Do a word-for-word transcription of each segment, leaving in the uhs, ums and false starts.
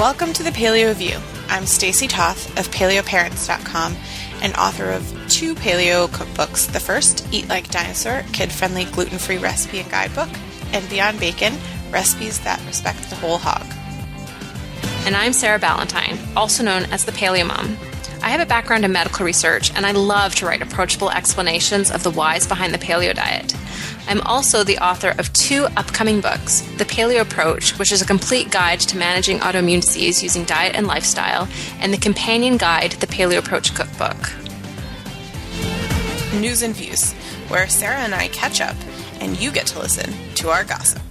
Welcome to the Paleo View. I'm Stacy Toth of paleo parents dot com and author of two paleo cookbooks. The first, Eat Like Dinosaur, kid-friendly gluten-free recipe and guidebook, and Beyond Bacon, recipes that respect the whole hog. And I'm Sarah Ballantyne, also known as the Paleo Mom. I have a background in medical research, and I love to write approachable explanations of the whys behind the paleo diet. I'm also the author of two upcoming books, The Paleo Approach, which is a complete guide to managing autoimmune disease using diet and lifestyle, and the companion guide, The Paleo Approach Cookbook. News and Views, where Sarah and I catch up, and you get to listen to our gossip.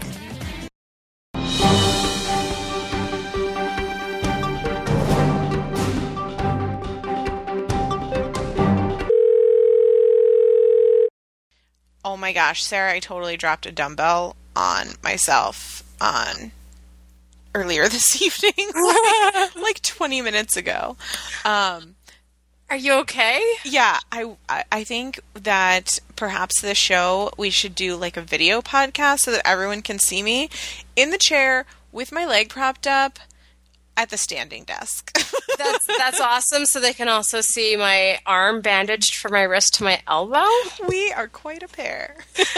Oh my gosh, Sarah, I totally dropped a dumbbell on myself on earlier this evening, like, like twenty minutes ago. Um, Are you okay? yeah, I, I think that perhaps this show, we should do like a video podcast so that everyone can see me in the chair with my leg propped up at the standing desk. That's that's awesome. So they can also see my arm bandaged from my wrist to my elbow. We are quite a pair.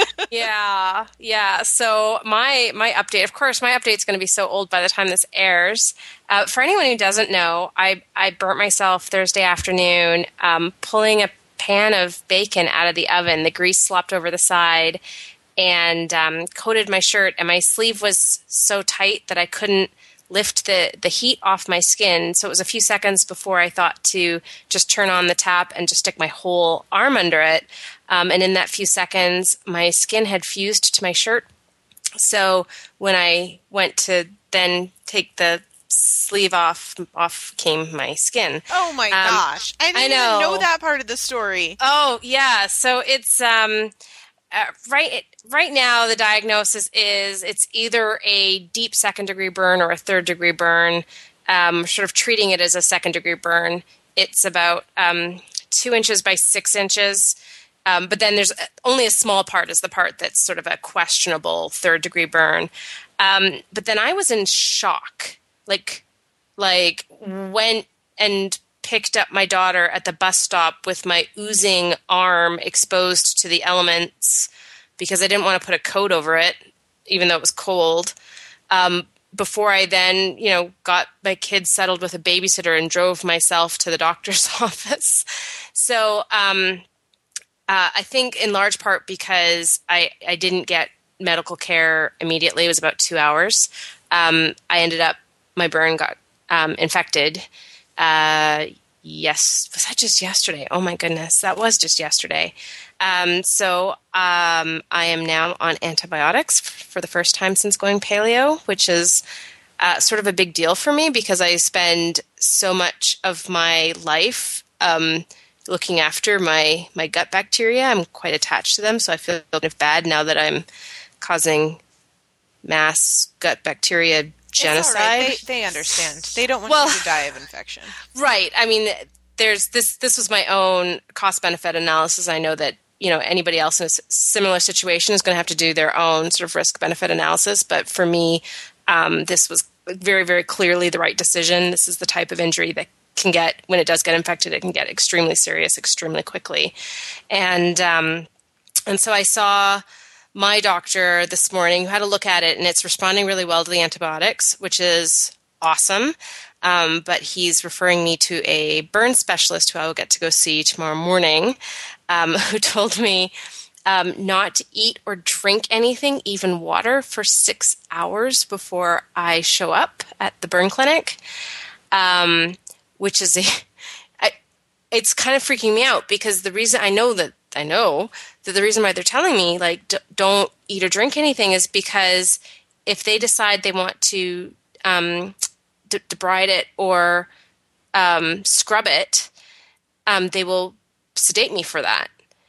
yeah, yeah. So my my update, of course, my update's going to be so old by the time this airs. Uh, for anyone who doesn't know, I I burnt myself Thursday afternoon um, pulling a pan of bacon out of the oven. The grease slopped over the side and um, coated my shirt, and my sleeve was so tight that I couldn't lift the, the heat off my skin. So it was a few seconds before I thought to just turn on the tap and just stick my whole arm under it. Um, and in that few seconds, my skin had fused to my shirt. So when I went to then take the sleeve off, off came my skin. Oh my um, gosh. I didn't I know. even know that part of the story. Oh, yeah. So it's... um. Uh, right right now, the diagnosis is it's either a deep second-degree burn or a third-degree burn. Um, sort of treating it as a second-degree burn. It's about um, two inches by six inches. Um, but then there's only a small part is the part that's sort of a questionable third-degree burn. Um, but then I was in shock. Like, like went and picked up my daughter at the bus stop with my oozing arm exposed to the elements because I didn't want to put a coat over it, even though it was cold. Um, before I then, you know, got my kids settled with a babysitter and drove myself to the doctor's office. So um, uh, I think in large part because I, I didn't get medical care immediately. It was about two hours. Um, I ended up, my burn got um, infected. Uh, yes. Was that just yesterday? Oh my goodness. That was just yesterday. Um, so, um, I am now on antibiotics for the first time since going paleo, which is, uh, sort of a big deal for me because I spend so much of my life, um, looking after my, my gut bacteria. I'm quite attached to them. So I feel kind of bad now that I'm causing mass gut bacteria genocide. Right. They, they understand. They don't want well, you to die of infection. Right. I mean, there's this. This was my own cost-benefit analysis. I know that you know anybody else in a similar situation is going to have to do their own sort of risk-benefit analysis. But for me, um, this was very, very clearly the right decision. This is the type of injury that can get, when it does get infected, it can get extremely serious, extremely quickly. And um, and so I saw my doctor this morning who had a look at it, and it's responding really well to the antibiotics, which is awesome. Um, but he's referring me to a burn specialist who I will get to go see tomorrow morning, um, who told me um, not to eat or drink anything, even water, for six hours before I show up at the burn clinic, um, which is a, I, it's kind of freaking me out because the reason I know that I know that the reason why they're telling me, like, d- don't eat or drink anything is because if they decide they want to um, d- debride it or um, scrub it, um, they will sedate me for that.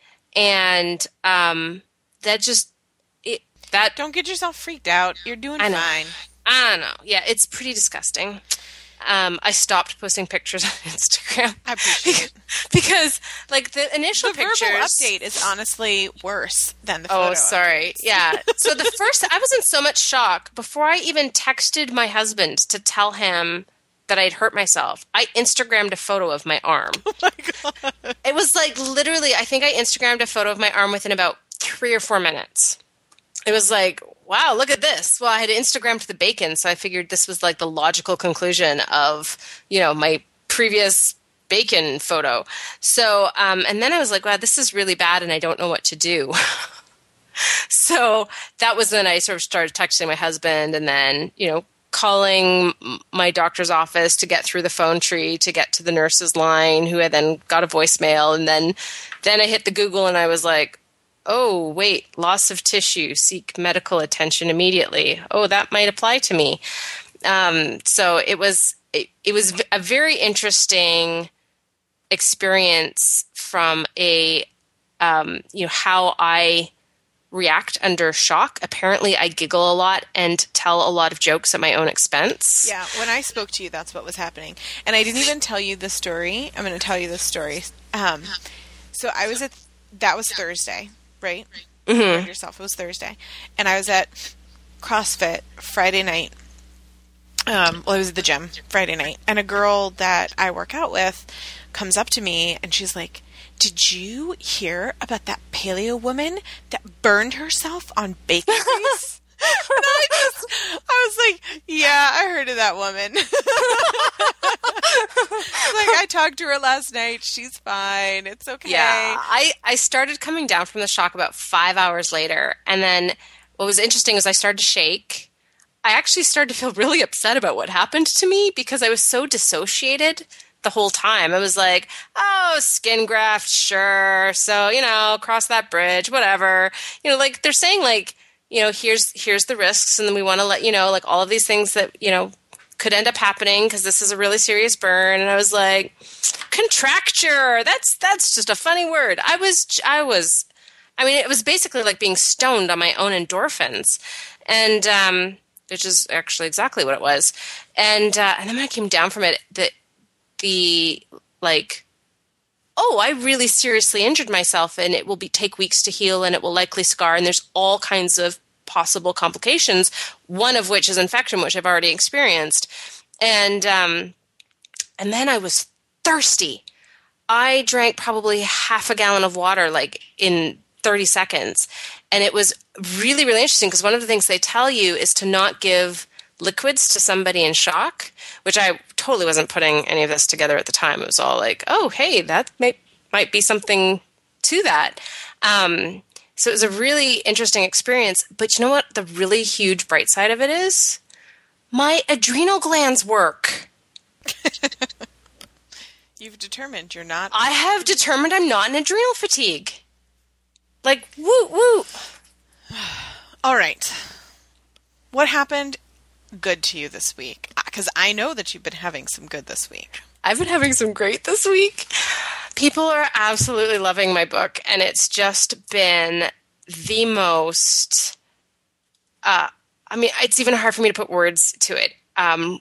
And um, that just, it, that... Don't get yourself freaked out. You're doing I know. fine. I don't know. Yeah, it's pretty disgusting. Um, I stopped posting pictures on Instagram. I appreciate it. Because, like, the initial the pictures... The verbal update is honestly worse than the photo Oh, sorry. updates. Yeah. So the first... I was in so much shock. Before I even texted my husband to tell him that I'd hurt myself, I Instagrammed a photo of my arm. Oh my God. It was like literally, I think I Instagrammed a photo of my arm within about three or four minutes. It was like, wow, look at this. Well, I had Instagrammed the bacon, so I figured this was like the logical conclusion of, you know, my previous bacon photo. So, um, and then I was like, wow, this is really bad and I don't know what to do. So that was when I sort of started texting my husband and then, you know, calling my doctor's office to get through the phone tree to get to the nurse's line, who had then got a voicemail. And then, then I hit the Google and I was like, oh, wait, loss of tissue, seek medical attention immediately. Oh, that might apply to me. Um, so it was, it, it was a very interesting experience from a, um, you know, how I react under shock. Apparently I giggle a lot and tell a lot of jokes at my own expense. Yeah, when I spoke to you, that's what was happening. And I didn't even tell you the story. I'm going to tell you the story. Um, so I was at, that was Thursday, right? Mm-hmm. Yourself, it was Thursday. And I was at CrossFit Friday night. Um, well, it was at the gym Friday night. And a girl that I work out with comes up to me and she's like, did you hear about that paleo woman that burned herself on bacon grease? And I just, I was like, yeah, I heard of that woman. Like, I talked to her last night. She's fine. It's okay. Yeah, I, I started coming down from the shock about five hours later. And then what was interesting is I started to shake. I actually started to feel really upset about what happened to me because I was so dissociated the whole time. I was like, oh, skin graft, sure. So, you know, cross that bridge, whatever. You know, like they're saying like, you know, here's here's the risks, and then we want to let you know, like all of these things that, you know, could end up happening because this is a really serious burn. And I was like, contracture. That's that's just a funny word. I was I was, I mean, it was basically like being stoned on my own endorphins, and um, which is actually exactly what it was. And uh, and then when I came down from it, the the like, oh, I really seriously injured myself, and it will be take weeks to heal, and it will likely scar, and there's all kinds of possible complications, one of which is infection, which I've already experienced. And um, and then I was thirsty. I drank probably half a gallon of water like in thirty seconds. And it was really, really interesting because one of the things they tell you is to not give liquids to somebody in shock, which I totally wasn't putting any of this together at the time. It was all like, oh, hey, that may, might be something to that. Um So it was a really interesting experience. But you know what? The really huge bright side of it is my adrenal glands work. You've determined you're not. I have determined I'm not in adrenal fatigue. Like, woo, woo. All right. What happened good to you this week? Because I know that you've been having some good this week. I've been having some great this week. People are absolutely loving my book, and it's just been the most, uh, I mean, it's even hard for me to put words to it. Um,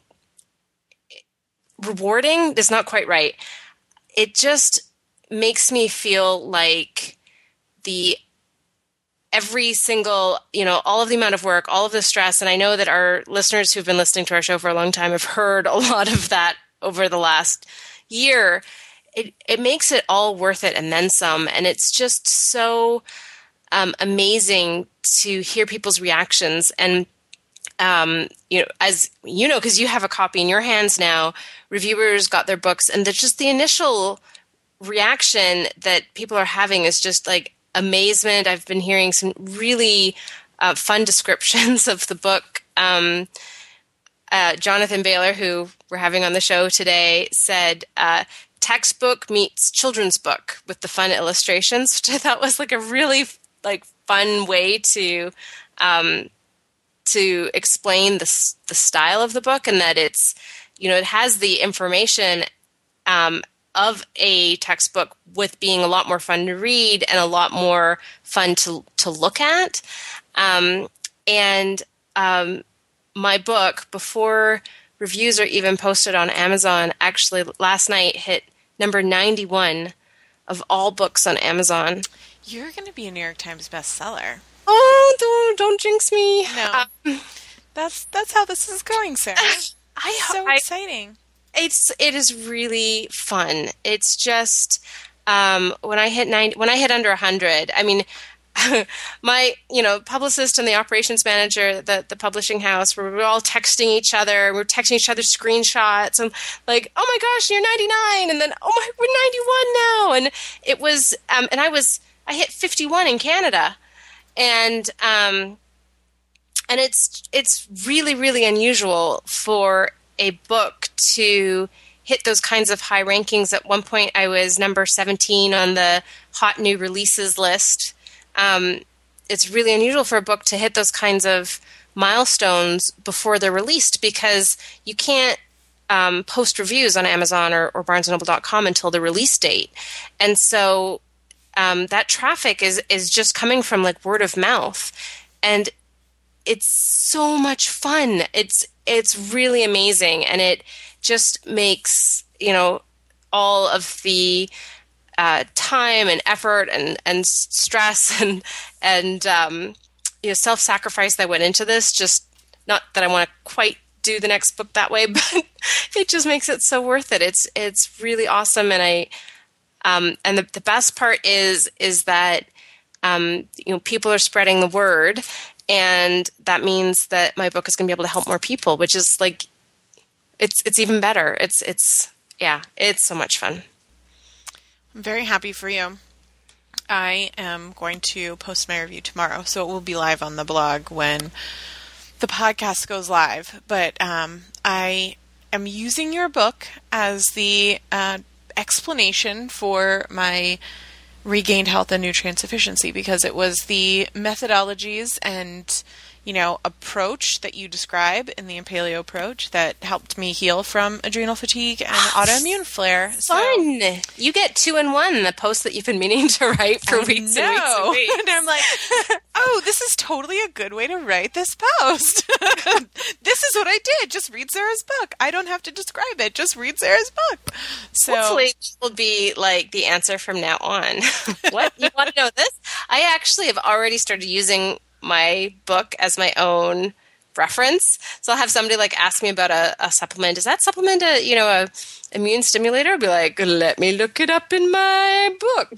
rewarding is not quite right. It just makes me feel like the every single, you know, all of the amount of work, all of the stress, and I know that our listeners who've been listening to our show for a long time have heard a lot of that over the last year. It it makes it all worth it and then some. And it's just so um, amazing to hear people's reactions. And, um, you know, as you know, because you have a copy in your hands now, reviewers got their books, and the, just the initial reaction that people are having is just like amazement. I've been hearing some really uh, fun descriptions of the book. Um, uh, Jonathan Baylor, who we're having on the show today, said, uh, textbook meets children's book with the fun illustrations, which I thought was like a really like fun way to um, to explain the the style of the book, and that it's, you know, it has the information um, of a textbook with being a lot more fun to read and a lot more fun to to look at. Um, and um, my book, before reviews are even posted on Amazon, actually last night hit number ninety-one of all books on Amazon. You're going to be a New York Times bestseller. Oh, don't, don't jinx me. No. Um, that's that's how this is going, Sarah. I So I, exciting. it's it is really fun. It's just um, when I hit ninety, when I hit under a hundred. I mean, my you know publicist and the operations manager, the the publishing house, we were all texting each other. We were texting each other screenshots and like, oh my gosh, you're ninety-nine, and then oh my, we're ninety-one now, and it was um, and I was I hit fifty-one in Canada, and um, and it's it's really really unusual for a book to hit those kinds of high rankings. At one point, I was number seventeen on the hot new releases list. Um, it's really unusual for a book to hit those kinds of milestones before they're released, because you can't um, post reviews on Amazon or, or Barnes and Noble dot com until the release date. And so um, that traffic is, is just coming from like word of mouth. And it's so much fun. It's it's really amazing, and it just makes, you know, all of the uh, time and effort and, and stress and and um, you know, self-sacrifice that went into this. Just not that I want to quite do the next book that way, but it just makes it so worth it. It's it's really awesome, and I um, and the, the best part is is that um, you know, people are spreading the word. And that means that my book is going to be able to help more people, which is like, it's it's even better. It's, it's yeah, it's so much fun. I'm very happy for you. I am going to post my review tomorrow, so it will be live on the blog when the podcast goes live. But um, I am using your book as the uh, explanation for my regained health and nutrient sufficiency, because it was the methodologies and, you know, approach that you describe in the Impaleo approach that helped me heal from adrenal fatigue and autoimmune flare. Fun! So, you get two in one, the post that you've been meaning to write for I weeks know. and weeks and weeks. And I'm like, oh, this is totally a good way to write this post. This is what I did. Just read Sarah's book. I don't have to describe it. Just read Sarah's book. So hopefully this will be like the answer from now on. What? You want to know this? I actually have already started using my book as my own reference. So I'll have somebody like ask me about a, a supplement. Is that supplement a, you know, a immune stimulator? I'll be like, let me look it up in my book.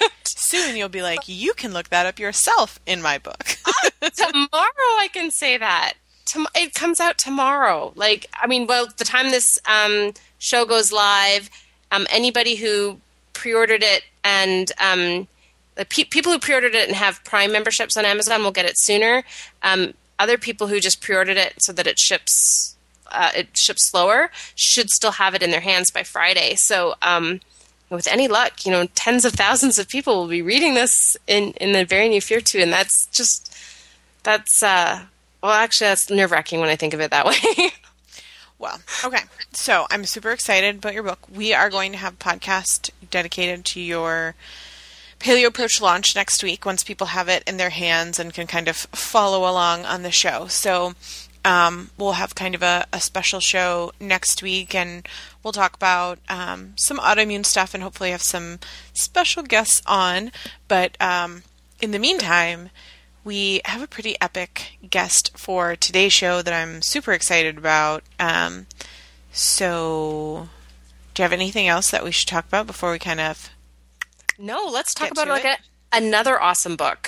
Soon you'll be like, you can look that up yourself in my book. uh, tomorrow I can say that. Tom- it comes out tomorrow. Like, I mean, well, the time this um, show goes live, um, anybody who pre-ordered it and um, the pe- people who pre-ordered it and have Prime memberships on Amazon will get it sooner. Um, other people who just pre-ordered it so that it ships uh, it ships slower should still have it in their hands by Friday. So um, with any luck, you know, tens of thousands of people will be reading this in, in the very near future, and that's just that's uh, well, actually, that's nerve-wracking when I think of it that way. Well, okay. So I'm super excited about your book. We are going to have a podcast dedicated to your Paleo Approach launch next week, once people have it in their hands and can kind of follow along on the show. So um, we'll have kind of a, a special show next week, and we'll talk about um, some autoimmune stuff and hopefully have some special guests on. But um, in the meantime, we have a pretty epic guest for today's show that I'm super excited about. Um, so do you have anything else that we should talk about before we kind of... No, let's talk about like a, another awesome book.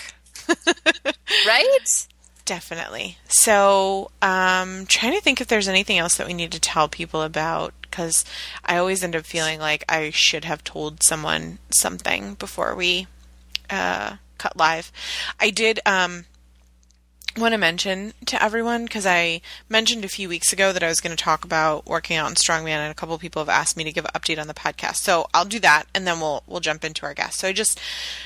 Right? Definitely. So, um, trying to think if there's anything else that we need to tell people about, because I always end up feeling like I should have told someone something before we uh, cut live. I did um, want to mention to everyone, because I mentioned a few weeks ago that I was going to talk about working out on Strongman, and a couple of people have asked me to give an update on the podcast. So I'll do that, and then we'll we'll jump into our guest. So I just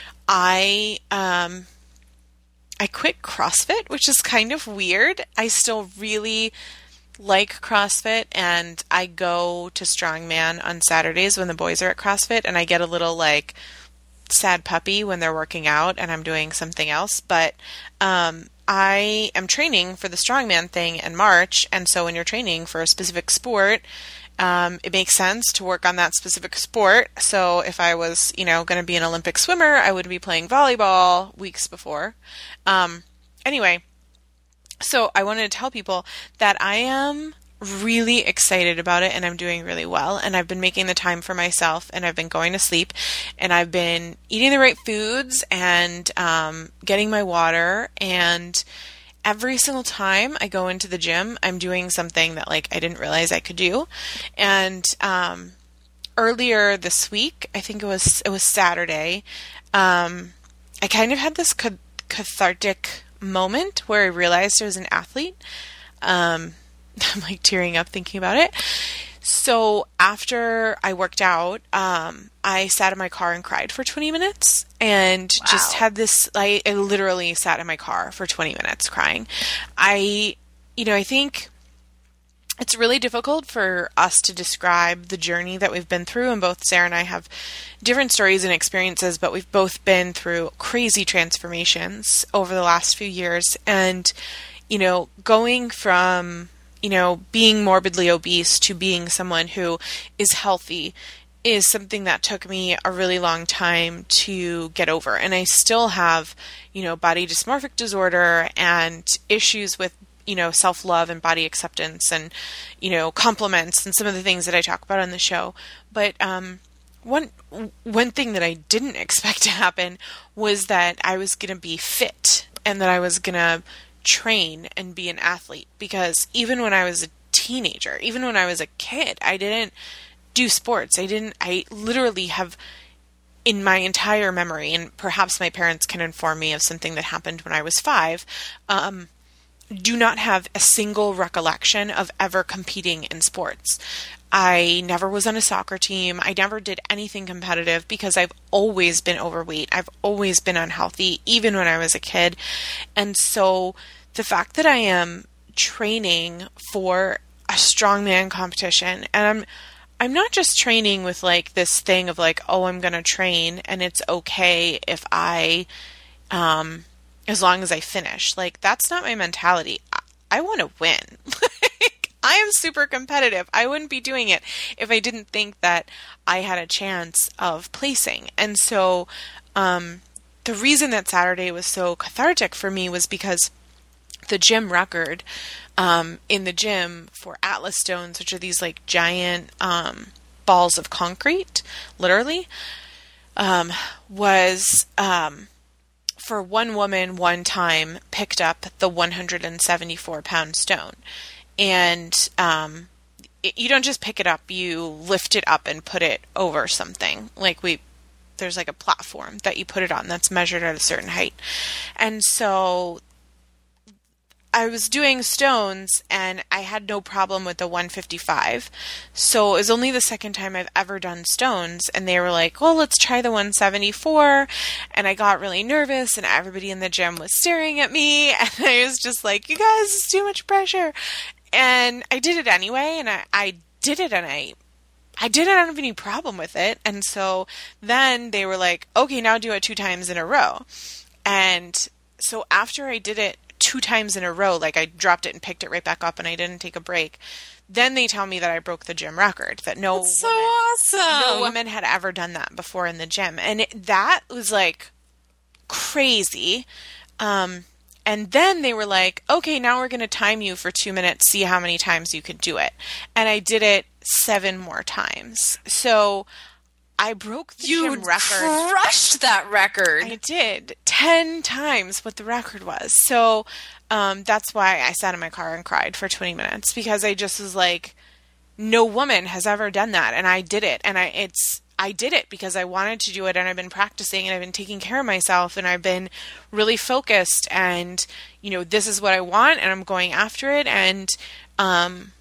I um I quit CrossFit, which is kind of weird. I still really like CrossFit, and I go to Strongman on Saturdays when the boys are at CrossFit, and I get a little like sad puppy when they're working out and I'm doing something else. But um, I am training for the Strongman thing in March, and so when you're training for a specific sport, um, it makes sense to work on that specific sport. So if I was, you know, going to be an Olympic swimmer, I would be playing volleyball weeks before. Um, anyway, so I wanted to tell people that I am really excited about it, and I'm doing really well, and I've been making the time for myself, and I've been going to sleep, and I've been eating the right foods and um, getting my water, and every single time I go into the gym, I'm doing something that like I didn't realize I could do. And um, earlier this week, I think it was it was Saturday, um, I kind of had this ca- cathartic moment where I realized I was an athlete. Um, I'm like tearing up thinking about it. So after I worked out, um, I sat in my car and cried for twenty minutes and wow. just had this, I, I literally sat in my car for twenty minutes crying. I, you know, I think it's really difficult for us to describe the journey that we've been through, and both Sarah and I have different stories and experiences, but we've both been through crazy transformations over the last few years. And, you know, going from, you know, being morbidly obese to being someone who is healthy is something that took me a really long time to get over. And I still have, you know, body dysmorphic disorder and issues with, you know, self-love and body acceptance and, you know, compliments and some of the things that I talk about on the show. But um, one one thing that I didn't expect to happen was that I was going to be fit and that I was going to train and be an athlete. Because even when I was a teenager, even when I was a kid, I didn't do sports. I didn't, I literally have in my entire memory, and perhaps my parents can inform me of something that happened when I was five, um, do not have a single recollection of ever competing in sports. I never was on a soccer team. I never did anything competitive because I've always been overweight. I've always been unhealthy, even when I was a kid. And so the fact that I am training for a strongman competition, and I'm I'm not just training with like this thing of like, oh, I'm going to train and it's okay if I, um, as long as I finish. Like, that's not my mentality. I, I want to win. I am super competitive. I wouldn't be doing it if I didn't think that I had a chance of placing. And so, um, the reason that Saturday was so cathartic for me was because the gym record, um, in the gym for Atlas stones, which are these like giant, um, balls of concrete, literally, um, was, um, for one woman one time picked up the one hundred seventy-four pound stone. And, um, it, you don't just pick it up, you lift it up and put it over something. Like we, there's like a platform that you put it on that's measured at a certain height. And so I was doing stones and I had no problem with the one fifty-five. So it was only the second time I've ever done stones. And they were like, well, let's try the one seventy-four. And I got really nervous and everybody in the gym was staring at me. And I was just like, you guys, it's too much pressure. And I did it anyway. And I, I did it and I, I didn't have any problem with it. And so then they were like, okay, now do it two times in a row. And so after I did it two times in a row, like I dropped it and picked it right back up and I didn't take a break, then they tell me that I broke the gym record, that no That's so woman, awesome. no woman had ever done that before in the gym. And it, that was like crazy. Um, and then they were like, okay, now we're going to time you for two minutes, see how many times you could do it. And I did it seven more times. So I broke the you gym record. You crushed that record. I did. Ten times what the record was. So um, that's why I sat in my car and cried for twenty minutes, because I just was like, no woman has ever done that. And I did it. And I it's I did it because I wanted to do it, and I've been practicing and I've been taking care of myself and I've been really focused, and, you know, this is what I want and I'm going after it. And, um,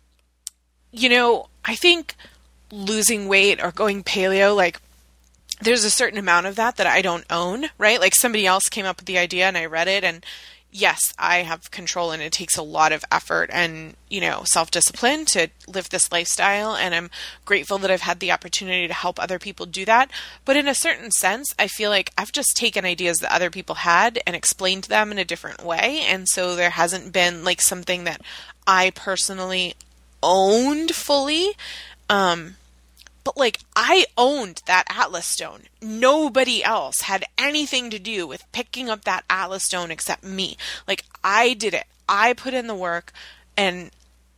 you know, I think losing weight or going paleo, like there's a certain amount of that that I don't own, right? Like somebody else came up with the idea and I read it, and yes, I have control, and it takes a lot of effort and, you know, self-discipline to live this lifestyle. And I'm grateful that I've had the opportunity to help other people do that. But in a certain sense, I feel like I've just taken ideas that other people had and explained them in a different way. And so there hasn't been like something that I personally owned fully. Um, But, like, I owned that Atlas stone. Nobody else had anything to do with picking up that Atlas stone except me. Like, I did it. I put in the work, and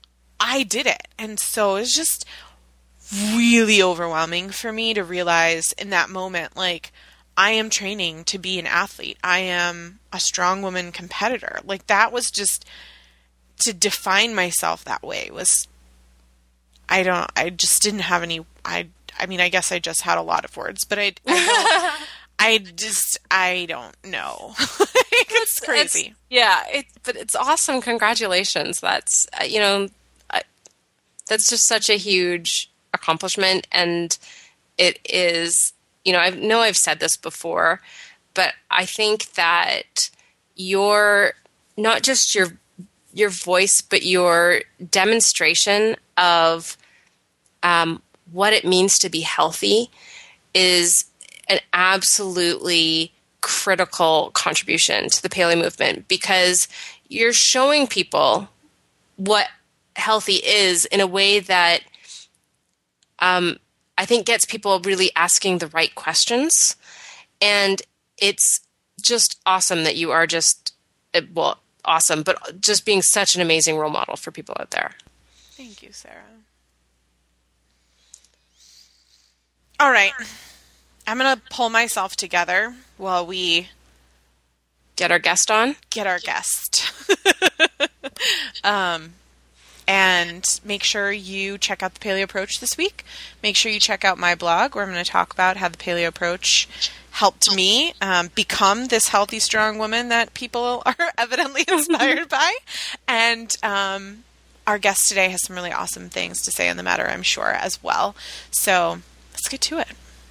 I did it. And so it was just really overwhelming for me to realize in that moment, like, I am training to be an athlete. I am a strong woman competitor. Like, that was just, to define myself that way was, I don't, I just didn't have any, I, I mean, I guess I just had a lot of words, but I, I don't, I just, I don't know. It's crazy. It's, yeah, it, but it's awesome. Congratulations. That's, uh, you know, I, that's just such a huge accomplishment. And it is, you know, I know I've said this before, but I think that your, not just your, your voice, but your demonstration of um, what it means to be healthy is an absolutely critical contribution to the paleo movement, because you're showing people what healthy is in a way that um, I think gets people really asking the right questions. And it's just awesome that you are just, well, awesome, but just being such an amazing role model for people out there. Thank you, Sarah. All right. I'm going to pull myself together while we get our guest on. Get our guest. um, and make sure you check out the Paleo Approach this week. Make sure you check out my blog where I'm going to talk about how the Paleo Approach helped me um, become this healthy, strong woman that people are evidently inspired by. And um, our guest today has some really awesome things to say on the matter, I'm sure, as well. So let's get to it.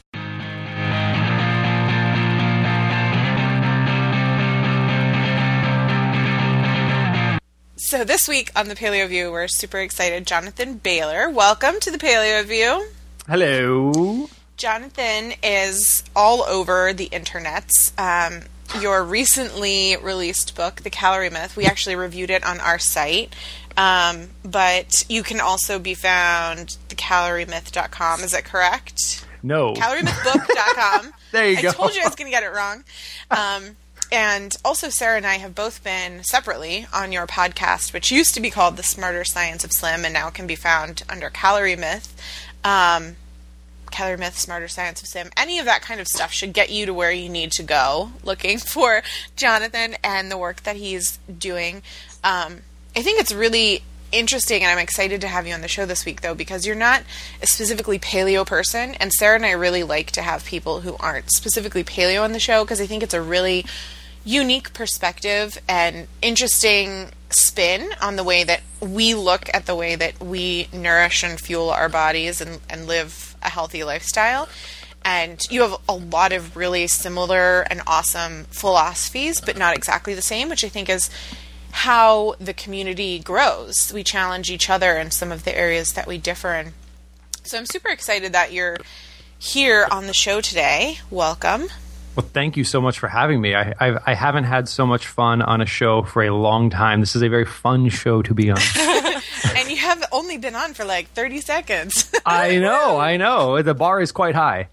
So this week on the Paleo View, we're super excited. Jonathan Baylor, welcome to the Paleo View. Hello. Jonathan is all over the internets. Um, your recently released book, The Calorie Myth, we actually reviewed it on our site. Um, but you can also be found the calorie myth dot com. Is that correct? No. calorie myth book dot com. There you I go. I told you I was going to get it wrong. Um, and also Sarah and I have both been separately on your podcast, which used to be called The Smarter Science of Slim and now can be found under Calorie Myth. Um, Calorie Myth, Smarter Science of Slim, any of that kind of stuff should get you to where you need to go looking for Jonathan and the work that he's doing. Um, I think it's really interesting, and I'm excited to have you on the show this week, though, because you're not a specifically paleo person, and Sarah and I really like to have people who aren't specifically paleo on the show, because I think it's a really unique perspective and interesting spin on the way that we look at the way that we nourish and fuel our bodies and, and live a healthy lifestyle. And you have a lot of really similar and awesome philosophies, but not exactly the same, which I think is how the community grows. We challenge each other in some of the areas that we differ in. So I'm super excited that you're here on the show today. Welcome. Well, thank you so much for having me. I I've, I haven't had so much fun on a show for a long time. This is a very fun show to be on. And you have only been on for like thirty seconds. I know, I know. The bar is quite high.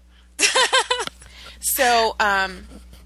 So um,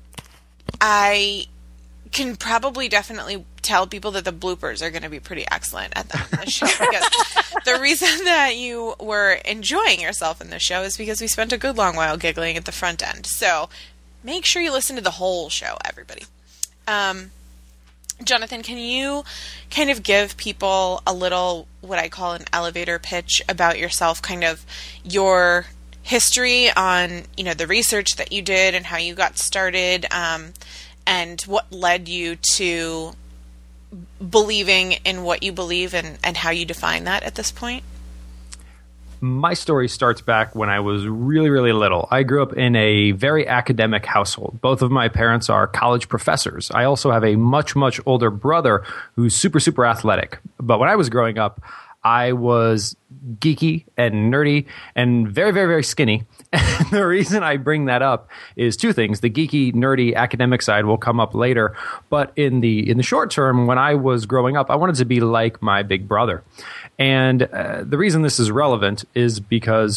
I can probably definitely tell people that the bloopers are going to be pretty excellent at the, the show. Because the reason that you were enjoying yourself in the show is because we spent a good long while giggling at the front end. So make sure you listen to the whole show, everybody. Um, Jonathan, can you kind of give people a little, what I call an elevator pitch about yourself, kind of your history on, you know, the research that you did and how you got started, um, and what led you to believing in what you believe and, and how you define that at this point? My story starts back when I was really, really little. I grew up in a very academic household. Both of my parents are college professors. I also have a much, much older brother who's super, super athletic. But when I was growing up, I was geeky and nerdy and very, very, very skinny. And the reason I bring that up is two things. The geeky, nerdy, academic side will come up later. But in the in the short term, when I was growing up, I wanted to be like my big brother. And uh, the reason this is relevant is because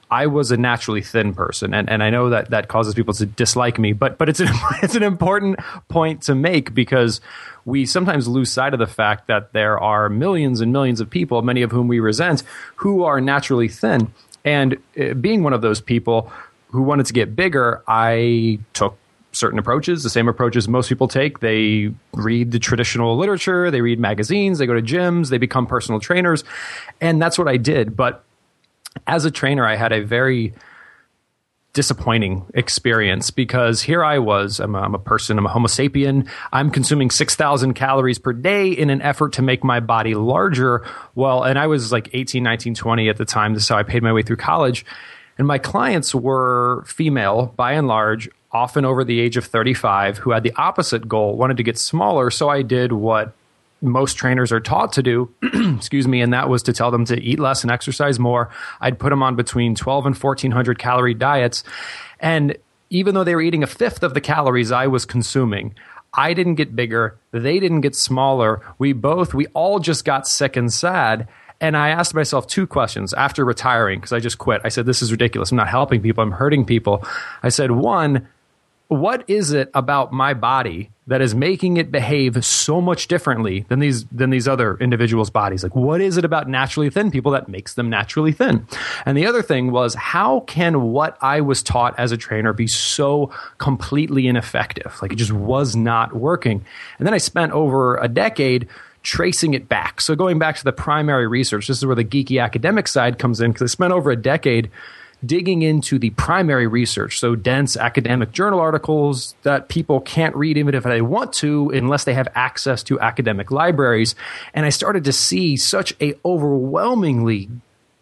I was a naturally thin person, and, and I know that that causes people to dislike me, but but it's an, it's an important point to make because we sometimes lose sight of the fact that there are millions and millions of people, many of whom we resent, who are naturally thin. And uh, being one of those people who wanted to get bigger, I took certain approaches, the same approaches most people take. They read the traditional literature, they read magazines, they go to gyms, they become personal trainers, and that's what I did. But as a trainer, I had a very disappointing experience because here I was, I'm a, I'm a person, I'm a Homo sapien, I'm consuming six thousand calories per day in an effort to make my body larger. Well, and I was like eighteen, nineteen, twenty at the time. This is how I paid my way through college. And my clients were female, by and large, often over the age of thirty-five, who had the opposite goal, wanted to get smaller. So I did what most trainers are taught to do, excuse me, and that was to tell them to eat less and exercise more. I'd put them on between twelve and fourteen hundred calorie diets. And even though they were eating a fifth of the calories I was consuming, I didn't get bigger. They didn't get smaller. We both, we all just got sick and sad. And I asked myself two questions after retiring, because I just quit. I said, this is ridiculous. I'm not helping people. I'm hurting people. I said, one, what is it about my body that is making it behave so much differently than these than these other individuals' bodies? Like, what is it about naturally thin people that makes them naturally thin? And the other thing was, how can what I was taught as a trainer be so completely ineffective? Like, it just was not working. And then I spent over a decade tracing it back. So going back to the primary research, this is where the geeky academic side comes in, because I spent over a decade digging into the primary research, so dense academic journal articles that people can't read even if they want to unless they have access to academic libraries. And I started to see such a overwhelmingly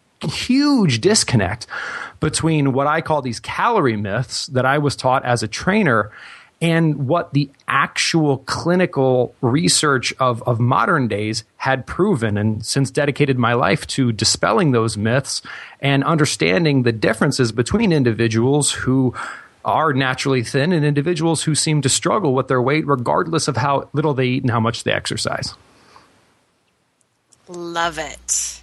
huge disconnect between what I call these calorie myths that I was taught as a trainer and what the actual clinical research of, of modern days had proven, and since dedicated my life to dispelling those myths and understanding the differences between individuals who are naturally thin and individuals who seem to struggle with their weight regardless of how little they eat and how much they exercise. Love it.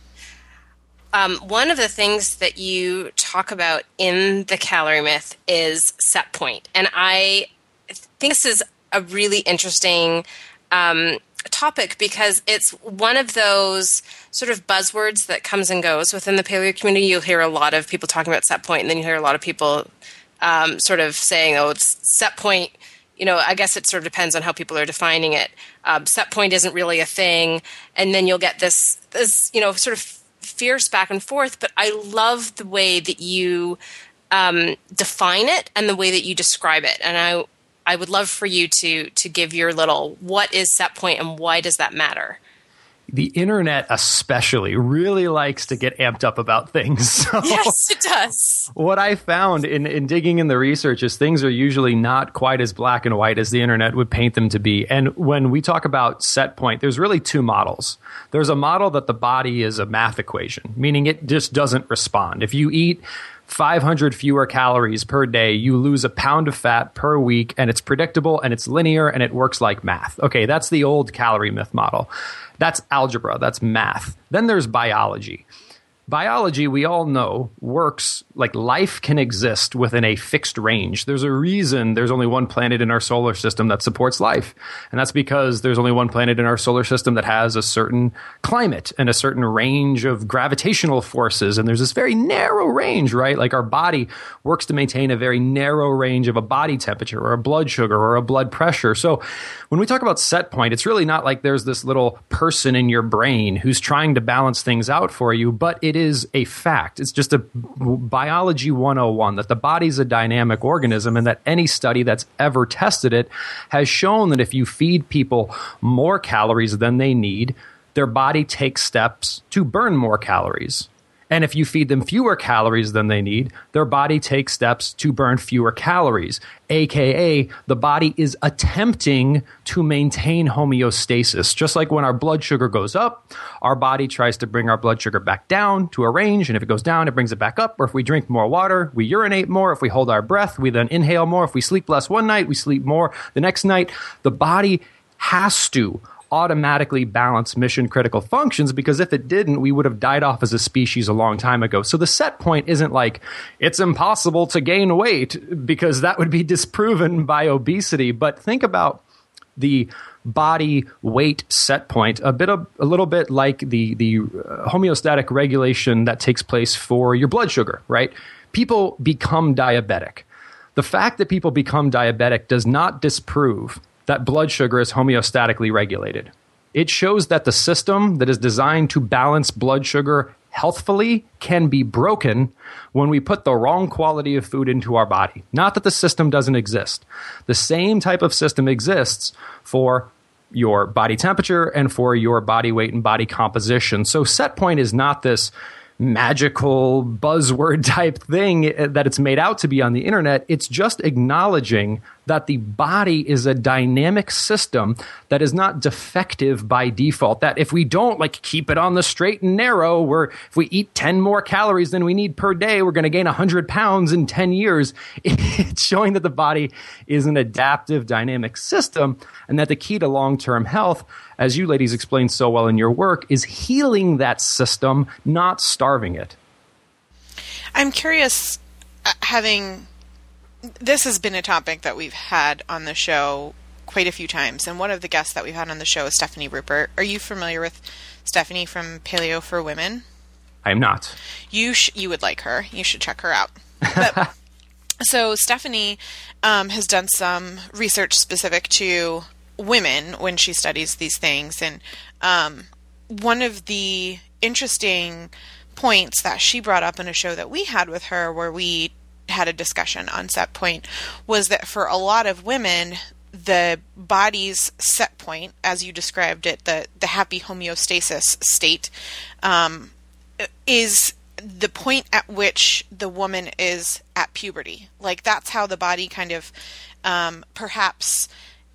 Um, one of the things that you talk about in the calorie myth is set point. And I think this is a really interesting um, topic because it's one of those sort of buzzwords that comes and goes within the paleo community. You'll hear a lot of people talking about set point, and then you hear a lot of people um, sort of saying, oh, it's set point. You know, I guess it sort of depends on how people are defining it. Um, set point isn't really a thing. And then you'll get this, this, you know, sort of fierce back and forth. But I love the way that you um, define it and the way that you describe it. And I I would love for you to to give your little, what is set point and why does that matter? The internet especially really likes to get amped up about things. So yes, it does. What I found in, in digging in the research is things are usually not quite as black and white as the internet would paint them to be. And when we talk about set point, there's really two models. There's a model that the body is a math equation, meaning it just doesn't respond. If you eat five hundred fewer calories per day, you lose a pound of fat per week, and it's predictable and it's linear and it works like math. Okay, that's the old calorie myth model. That's algebra, that's math. Then there's biology. Biology, we all know, works like life can exist within a fixed range. There's a reason there's only one planet in our solar system that supports life. And that's because there's only one planet in our solar system that has a certain climate and a certain range of gravitational forces. And there's this very narrow range, right? Like our body works to maintain a very narrow range of a body temperature or a blood sugar or a blood pressure. So when we talk about set point, it's really not like there's this little person in your brain who's trying to balance things out for you, but it is a fact. It's just a biology one oh one that the body's a dynamic organism, and that any study that's ever tested it has shown that if you feed people more calories than they need, their body takes steps to burn more calories. And if you feed them fewer calories than they need, their body takes steps to burn fewer calories, A K A the body is attempting to maintain homeostasis. Just like when our blood sugar goes up, our body tries to bring our blood sugar back down to a range. And if it goes down, it brings it back up. Or if we drink more water, we urinate more. If we hold our breath, we then inhale more. If we sleep less one night, we sleep more the next night. The body has to automatically balance mission critical functions, because if it didn't, we would have died off as a species a long time ago. So the set point isn't like it's impossible to gain weight, because that would be disproven by obesity. But think about the body weight set point, a bit of, a little bit like the the uh, homeostatic regulation that takes place for your blood sugar, right? People become diabetic. The fact that people become diabetic does not disprove that blood sugar is homeostatically regulated. It shows that the system that is designed to balance blood sugar healthfully can be broken when we put the wrong quality of food into our body. Not that the system doesn't exist. The same type of system exists for your body temperature and for your body weight and body composition. So set point is not this magical buzzword type thing that it's made out to be on the internet. It's just acknowledging that the body is a dynamic system that is not defective by default. That if we don't like keep it on the straight and narrow, where if we eat ten more calories than we need per day, we're going to gain one hundred pounds in ten years. It's showing that the body is an adaptive dynamic system, and that the key to long-term health, as you ladies explained so well in your work, is healing that system, not starving it. I'm curious, uh, having... This has been a topic that we've had on the show quite a few times, and one of the guests that we've had on the show is Stephanie Rupert. Are you familiar with Stephanie from Paleo for Women? I am not. You sh- you would like her. You should check her out. But, so Stephanie um, has done some research specific to women when she studies these things, and um, one of the interesting points that she brought up in a show that we had with her, where we had a discussion on set point, was that for a lot of women, the body's set point, as you described it, the, the happy homeostasis state, um, is the point at which the woman is at puberty. Like, that's how the body kind of um, perhaps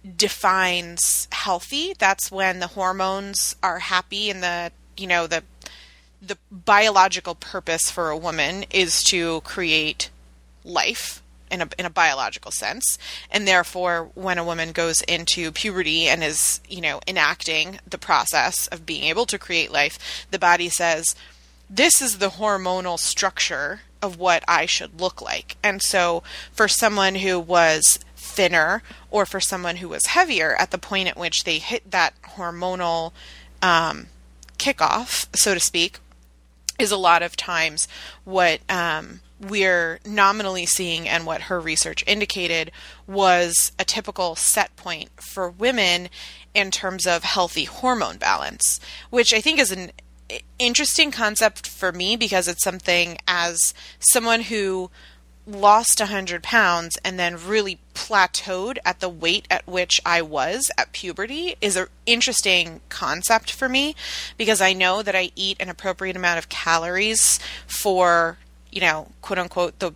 defines healthy. That's when the hormones are happy, and the, you know, the the biological purpose for a woman is to create life in a in a biological sense, and therefore when a woman goes into puberty and is, you know, enacting the process of being able to create life, the body says, this is the hormonal structure of what I should look like. And so for someone who was thinner, or for someone who was heavier, at the point at which they hit that hormonal um, kickoff, so to speak, is a lot of times what um, we're nominally seeing, and what her research indicated was a typical set point for women in terms of healthy hormone balance, which I think is an interesting concept for me, because it's something, as someone who lost one hundred pounds and then really plateaued at the weight at which I was at puberty, is an interesting concept for me, because I know that I eat an appropriate amount of calories for, you know, quote unquote, the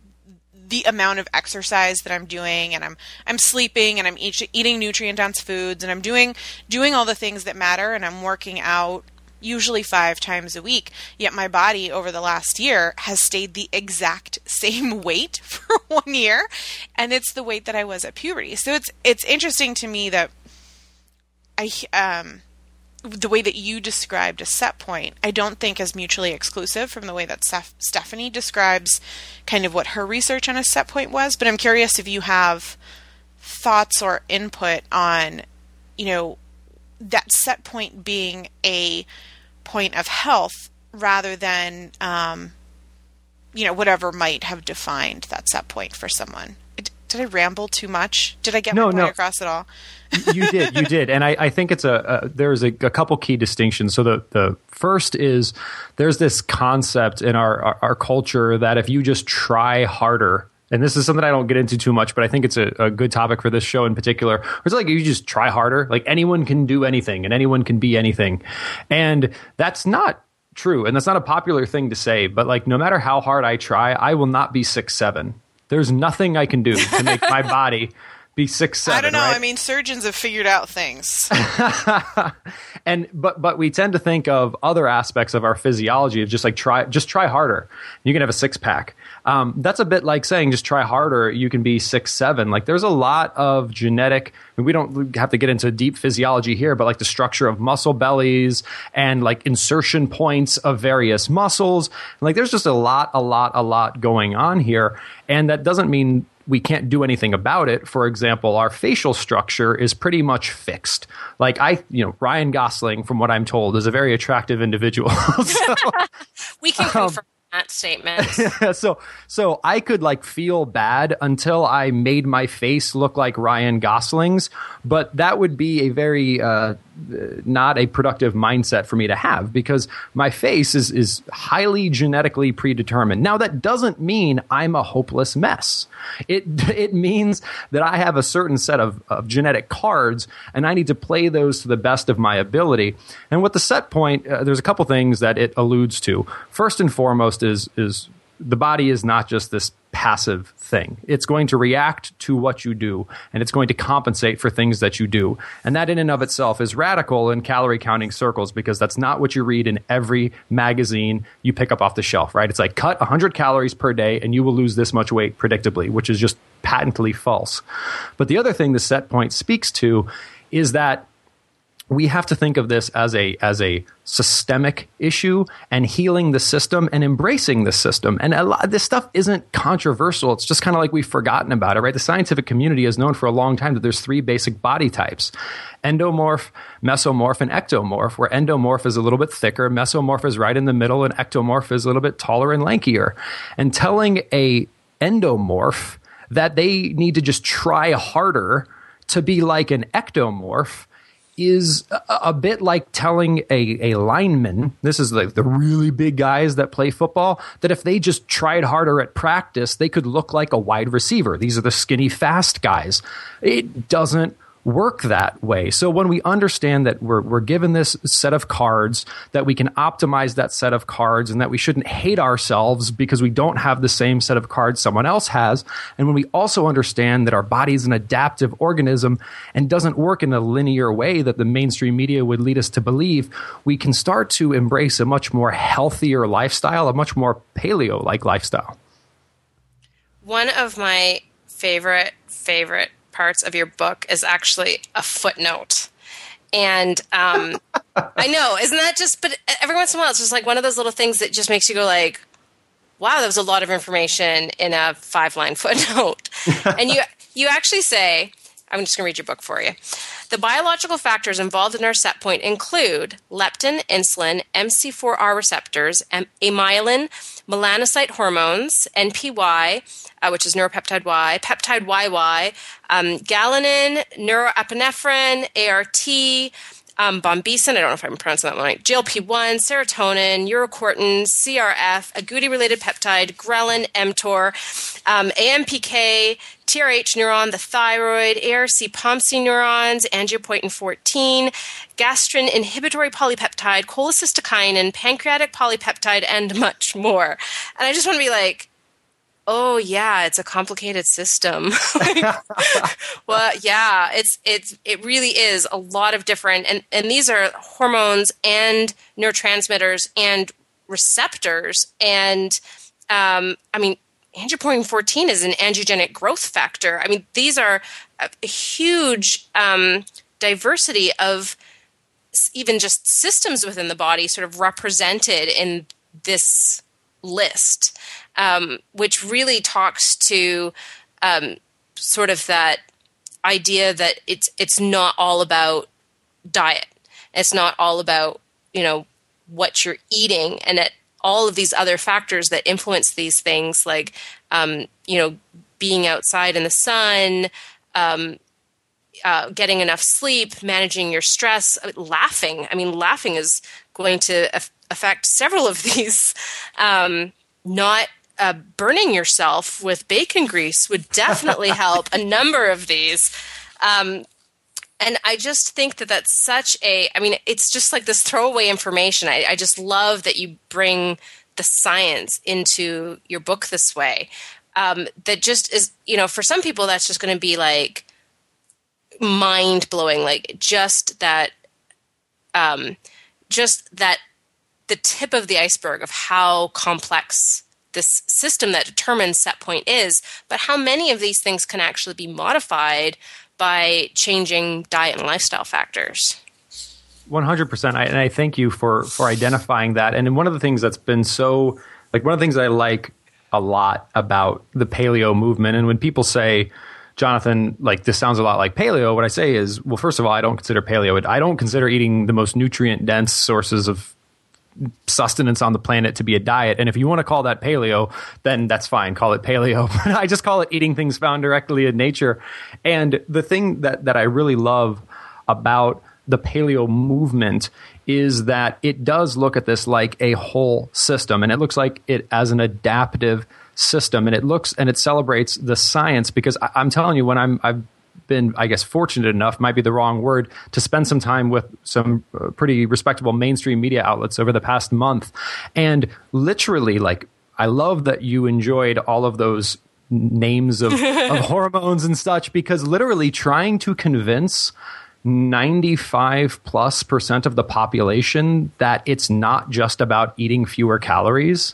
the amount of exercise that I'm doing, and I'm I'm sleeping, and I'm eat, eating nutrient dense foods, and I'm doing doing all the things that matter, and I'm working out usually five times a week. Yet my body over the last year has stayed the exact same weight for one year, and it's the weight that I was at puberty. So it's it's interesting to me that I um the way that you described a set point, I don't think is mutually exclusive from the way that Steph- Stephanie describes kind of what her research on a set point was. But I'm curious if you have thoughts or input on, you know, that set point being a point of health rather than, um, you know, whatever might have defined that set point for someone. Did I ramble too much? Did I get no, my point no. across at all? You did, you did. And I, I think it's a, a there's a, a couple key distinctions. So the, the first is there's this concept in our, our, our culture that if you just try harder, and this is something I don't get into too much, but I think it's a, a good topic for this show in particular. It's like you just try harder. Like anyone can do anything and anyone can be anything. And that's not true. And that's not a popular thing to say. But like no matter how hard I try, I will not be six seven. There's nothing I can do to make my body be six seven. I don't know. Right? I mean, surgeons have figured out things. and but but we tend to think of other aspects of our physiology of just like try just try harder. You can have a six pack. Um, that's a bit like saying just try harder. You can be six seven. Like there's a lot of genetic. I mean, we don't have to get into deep physiology here, but like the structure of muscle bellies and like insertion points of various muscles. Like there's just a lot, a lot, a lot going on here, and that doesn't mean we can't do anything about it. For example, our facial structure is pretty much fixed. Like I, you know, Ryan Gosling, from what I'm told, is a very attractive individual. so, we can confirm um, that statement. so, so I could like feel bad until I made my face look like Ryan Gosling's, but that would be a very uh, not a productive mindset for me to have because my face is is highly genetically predetermined. Now that doesn't mean I'm a hopeless mess. It it means that I have a certain set of, of genetic cards, and I need to play those to the best of my ability. And with the set point, uh, there's a couple things that it alludes to. First and foremost is is the body is not just this passive thing. It's going to react to what you do, and it's going to compensate for things that you do. And that in and of itself is radical in calorie counting circles because that's not what you read in every magazine you pick up off the shelf, right? It's like cut one hundred calories per day and you will lose this much weight predictably, which is just patently false. But the other thing the set point speaks to is that we have to think of this as a as a systemic issue and healing the system and embracing the system. And a lot of this stuff isn't controversial. It's just kind of like we've forgotten about it, right? The scientific community has known for a long time that there's three basic body types: endomorph, mesomorph, and ectomorph, where endomorph is a little bit thicker, mesomorph is right in the middle, and ectomorph is a little bit taller and lankier. And telling a endomorph that they need to just try harder to be like an ectomorph is a, a bit like telling a, a lineman, this is like the really big guys that play football, that if they just tried harder at practice, they could look like a wide receiver. These are the skinny, fast guys. It doesn't work that way. So when we understand that we're we're given this set of cards, that we can optimize that set of cards, and that we shouldn't hate ourselves because we don't have the same set of cards someone else has, and when we also understand that our body is an adaptive organism and doesn't work in a linear way that the mainstream media would lead us to believe, we can start to embrace a much more healthier lifestyle, a much more paleo-like lifestyle. One of my favorite, favorite parts of your book is actually a footnote. And um, I know, isn't that just, but every once in a while, it's just like one of those little things that just makes you go like, wow, that was a lot of information in a five-line footnote. And you you actually say, I'm just going to read your book for you. The biological factors involved in our set point include leptin, insulin, M C four R receptors, amylin, melanocyte hormones, N P Y, uh, which is neuropeptide Y, peptide Y Y, um, galanin, neuroepinephrine, A R T, um, bombesin, I don't know if I'm pronouncing that right, G L P one, serotonin, urocortin, C R F, agouti-related peptide, ghrelin, mTOR, um, A M P K, T R H neuron, the thyroid, A R C POMC neurons, angiopoietin fourteen, gastrin inhibitory polypeptide, cholecystokinin, pancreatic polypeptide, and much more. And I just want to be like, oh yeah, it's a complicated system. Well, yeah, it's it's it really is a lot of different, and and these are hormones and neurotransmitters and receptors, and um, I mean, angiopoietin fourteen is an angiogenic growth factor. I mean, these are a, a huge um, diversity of even just systems within the body, sort of represented in this list. Um, which really talks to um, sort of that idea that it's it's not all about diet. It's not all about, you know, what you're eating, and that all of these other factors that influence these things, like um, you know, being outside in the sun, um, uh, getting enough sleep, managing your stress, laughing. I mean, laughing is going to af- affect several of these. Um, not Uh, burning yourself with bacon grease would definitely help a number of these. Um, and I just think that that's such a, I mean, it's just like this throwaway information. I, I just love that you bring the science into your book this way. Um, that just is, you know, for some people, that's just going to be like, mind blowing. Like just that, um, just that the tip of the iceberg of how complex this system that determines set point is, but how many of these things can actually be modified by changing diet and lifestyle factors. one hundred percent. I, and I thank you for, for identifying that. And one of the things that's been so, like one of the things I like a lot about the paleo movement, and when people say, Jonathan, like this sounds a lot like paleo, what I say is, well, first of all, I don't consider paleo, I don't consider eating the most nutrient dense sources of sustenance on the planet to be a diet. And if you want to call that paleo, then that's fine. Call it paleo. But I just call it eating things found directly in nature. And the thing that, that I really love about the paleo movement is that it does look at this like a whole system, and it looks like it as an adaptive system, and it looks and it celebrates the science, because I, I'm telling you, when I'm I've been, I guess, fortunate enough, might be the wrong word, to spend some time with some uh, pretty respectable mainstream media outlets over the past month. And literally, like, I love that you enjoyed all of those names of, of hormones and such, because literally trying to convince ninety-five plus percent of the population that it's not just about eating fewer calories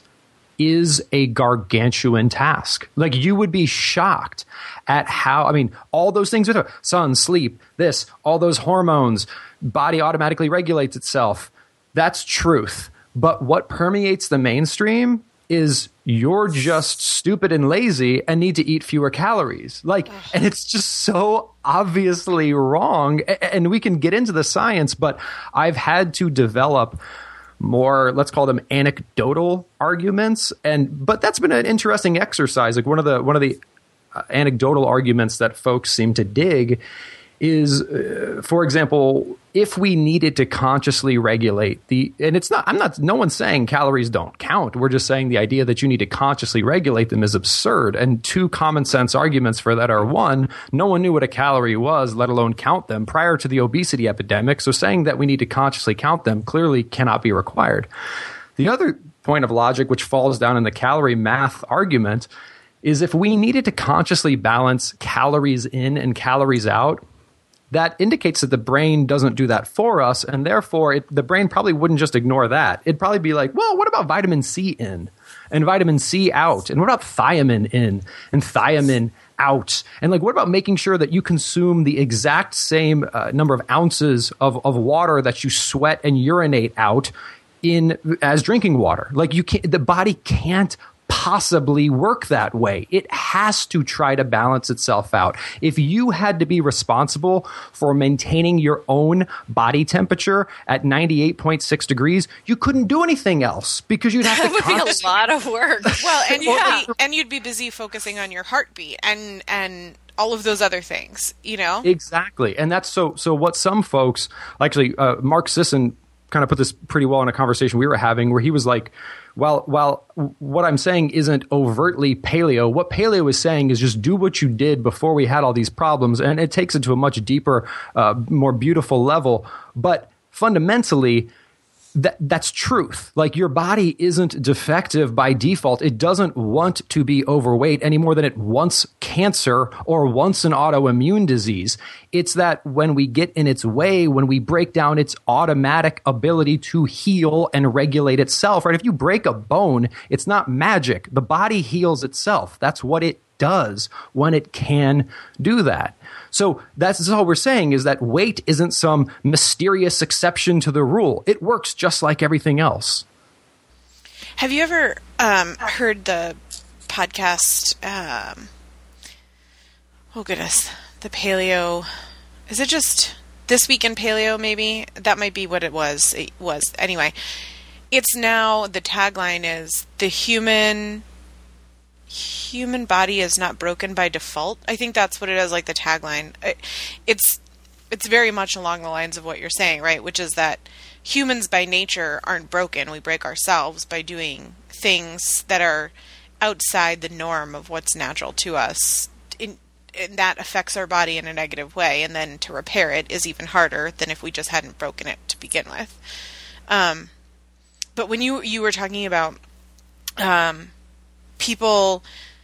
is a gargantuan task. Like, you would be shocked at how, I mean, all those things with sun, sleep, this, all those hormones, body automatically regulates itself. That's truth. But what permeates the mainstream is you're just stupid and lazy and need to eat fewer calories. Like, and it's just so obviously wrong. And we can get into the science, but I've had to develop more, let's call them anecdotal arguments. And, but that's been an interesting exercise. Like one of the, one of the uh, anecdotal arguments that folks seem to dig is, uh, for example, if we needed to consciously regulate the, and it's not, I'm not, no one's saying calories don't count. We're just saying the idea that you need to consciously regulate them is absurd. And two common sense arguments for that are, one, no one knew what a calorie was, let alone count them prior to the obesity epidemic. So saying that we need to consciously count them clearly cannot be required. The other point of logic, which falls down in the calorie math argument, is if we needed to consciously balance calories in and calories out, that indicates that the brain doesn't do that for us, and therefore it, the brain probably wouldn't just ignore that. It'd probably be like, well, what about vitamin C in and vitamin C out? And what about thiamine in and thiamine out? And like, what about making sure that you consume the exact same uh, number of ounces of, of water that you sweat and urinate out in as drinking water? Like, you can't, the body can't possibly work that way. It has to try to balance itself out. If you had to be responsible for maintaining your own body temperature at ninety-eight point six degrees, you couldn't do anything else, because you'd have that to would be a lot of work. Well, and you'd, yeah. be, and you'd be busy focusing on your heartbeat and and all of those other things, you know? Exactly. And that's so, so what some folks, actually, uh, Mark Sisson kind of put this pretty well in a conversation we were having, where he was like, While, while what I'm saying isn't overtly paleo, what paleo is saying is just do what you did before we had all these problems. And it takes it to a much deeper, uh, more beautiful level. But fundamentally, that that's truth. Like, your body isn't defective by default. It doesn't want to be overweight any more than it wants cancer or wants an autoimmune disease. It's that when we get in its way, when we break down its automatic ability to heal and regulate itself, right? If you break a bone, it's not magic. The body heals itself. That's what it does when it can do that. So that's all we're saying, is that weight isn't some mysterious exception to the rule. It works just like everything else. Have you ever um, heard the podcast, um, oh goodness, the Paleo, is it just This Week in Paleo maybe? That might be what it was. It was. Anyway, it's now, the tagline is, the human... human body is not broken by default. I think that's what it is, like the tagline. It's it's very much along the lines of what you're saying, right? Which is that humans by nature aren't broken. We break ourselves by doing things that are outside the norm of what's natural to us. In, and that affects our body in a negative way. And then to repair it is even harder than if we just hadn't broken it to begin with. Um, but when you, you were talking about um, people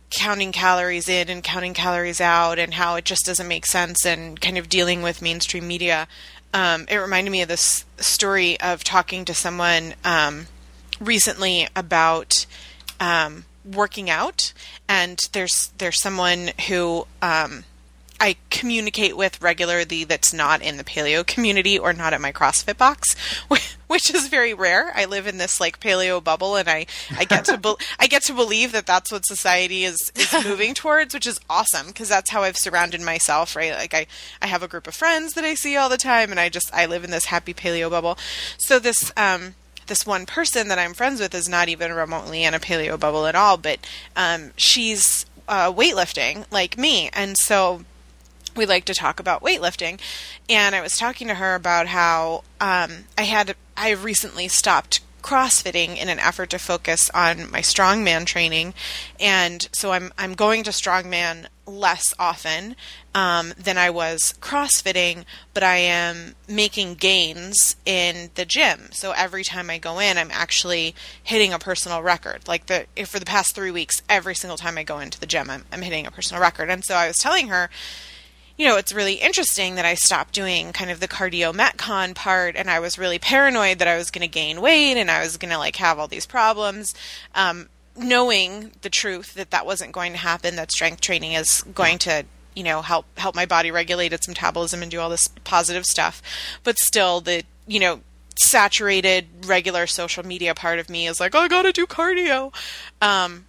counting calories in and counting calories out and how it just doesn't make sense and kind of dealing with mainstream media. Um, it reminded me of this story of talking to someone um, recently about um, working out, and there's there's someone who um, I communicate with regularly that's not in the paleo community or not at my CrossFit box, which is very rare. I live in this like paleo bubble, and I, I get to be- I get to believe that that's what society is, is moving towards, which is awesome because that's how I've surrounded myself, right? Like I, I have a group of friends that I see all the time, and I just I live in this happy paleo bubble. So this um this one person that I'm friends with is not even remotely in a paleo bubble at all, but um she's uh, weightlifting like me, and so we like to talk about weightlifting. And I was talking to her about how um, I had I recently stopped CrossFitting in an effort to focus on my strongman training, and so I'm I'm going to strongman less often um, than I was CrossFitting, but I am making gains in the gym. So every time I go in, I'm actually hitting a personal record. Like the for the past three weeks, every single time I go into the gym, I'm, I'm hitting a personal record. And so I was telling her, you know, it's really interesting that I stopped doing kind of the cardio metcon part, and I was really paranoid that I was going to gain weight and I was going to like have all these problems, um, knowing the truth that that wasn't going to happen, that strength training is going to, you know, help help my body regulate its metabolism and do all this positive stuff. But still, the, you know, saturated regular social media part of me is like, oh, I got to do cardio. Um,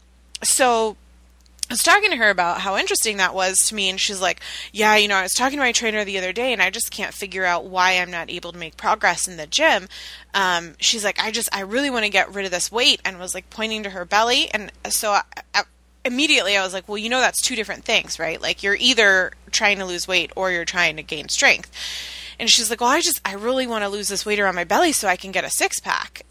so I was talking to her about how interesting that was to me, and she's like, yeah, you know, I was talking to my trainer the other day, and I just can't figure out why I'm not able to make progress in the gym. Um, she's like, I just, I really want to get rid of this weight, and was like pointing to her belly, and so I, I, immediately I was like, well, you know, that's two different things, right? Like, you're either trying to lose weight or you're trying to gain strength. And she's like, well, I just, I really want to lose this weight around my belly so I can get a six-pack.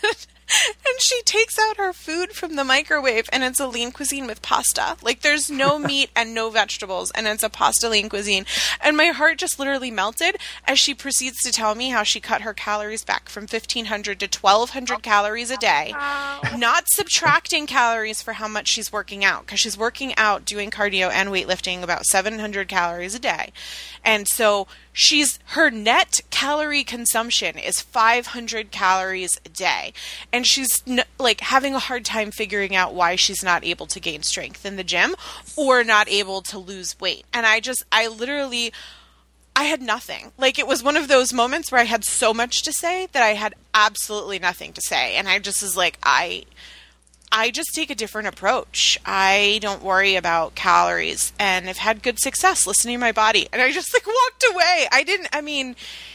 And she takes out her food from the microwave, and it's a lean cuisine with pasta. Like, there's no meat and no vegetables, and it's a pasta lean cuisine. And my heart just literally melted as she proceeds to tell me how she cut her calories back from fifteen hundred to twelve hundred calories a day, not subtracting calories for how much she's working out, because she's working out, doing cardio and weightlifting about seven hundred calories a day. And so she's, her net calorie consumption is five hundred calories a day. And she's n- like having a hard time figuring out why she's not able to gain strength in the gym or not able to lose weight. And I just, I literally, I had nothing. Like, it was one of those moments where I had so much to say that I had absolutely nothing to say. And I just was like, I... I just take a different approach. I don't worry about calories, and I've had good success listening to my body. And I just like walked away. I didn't, I mean,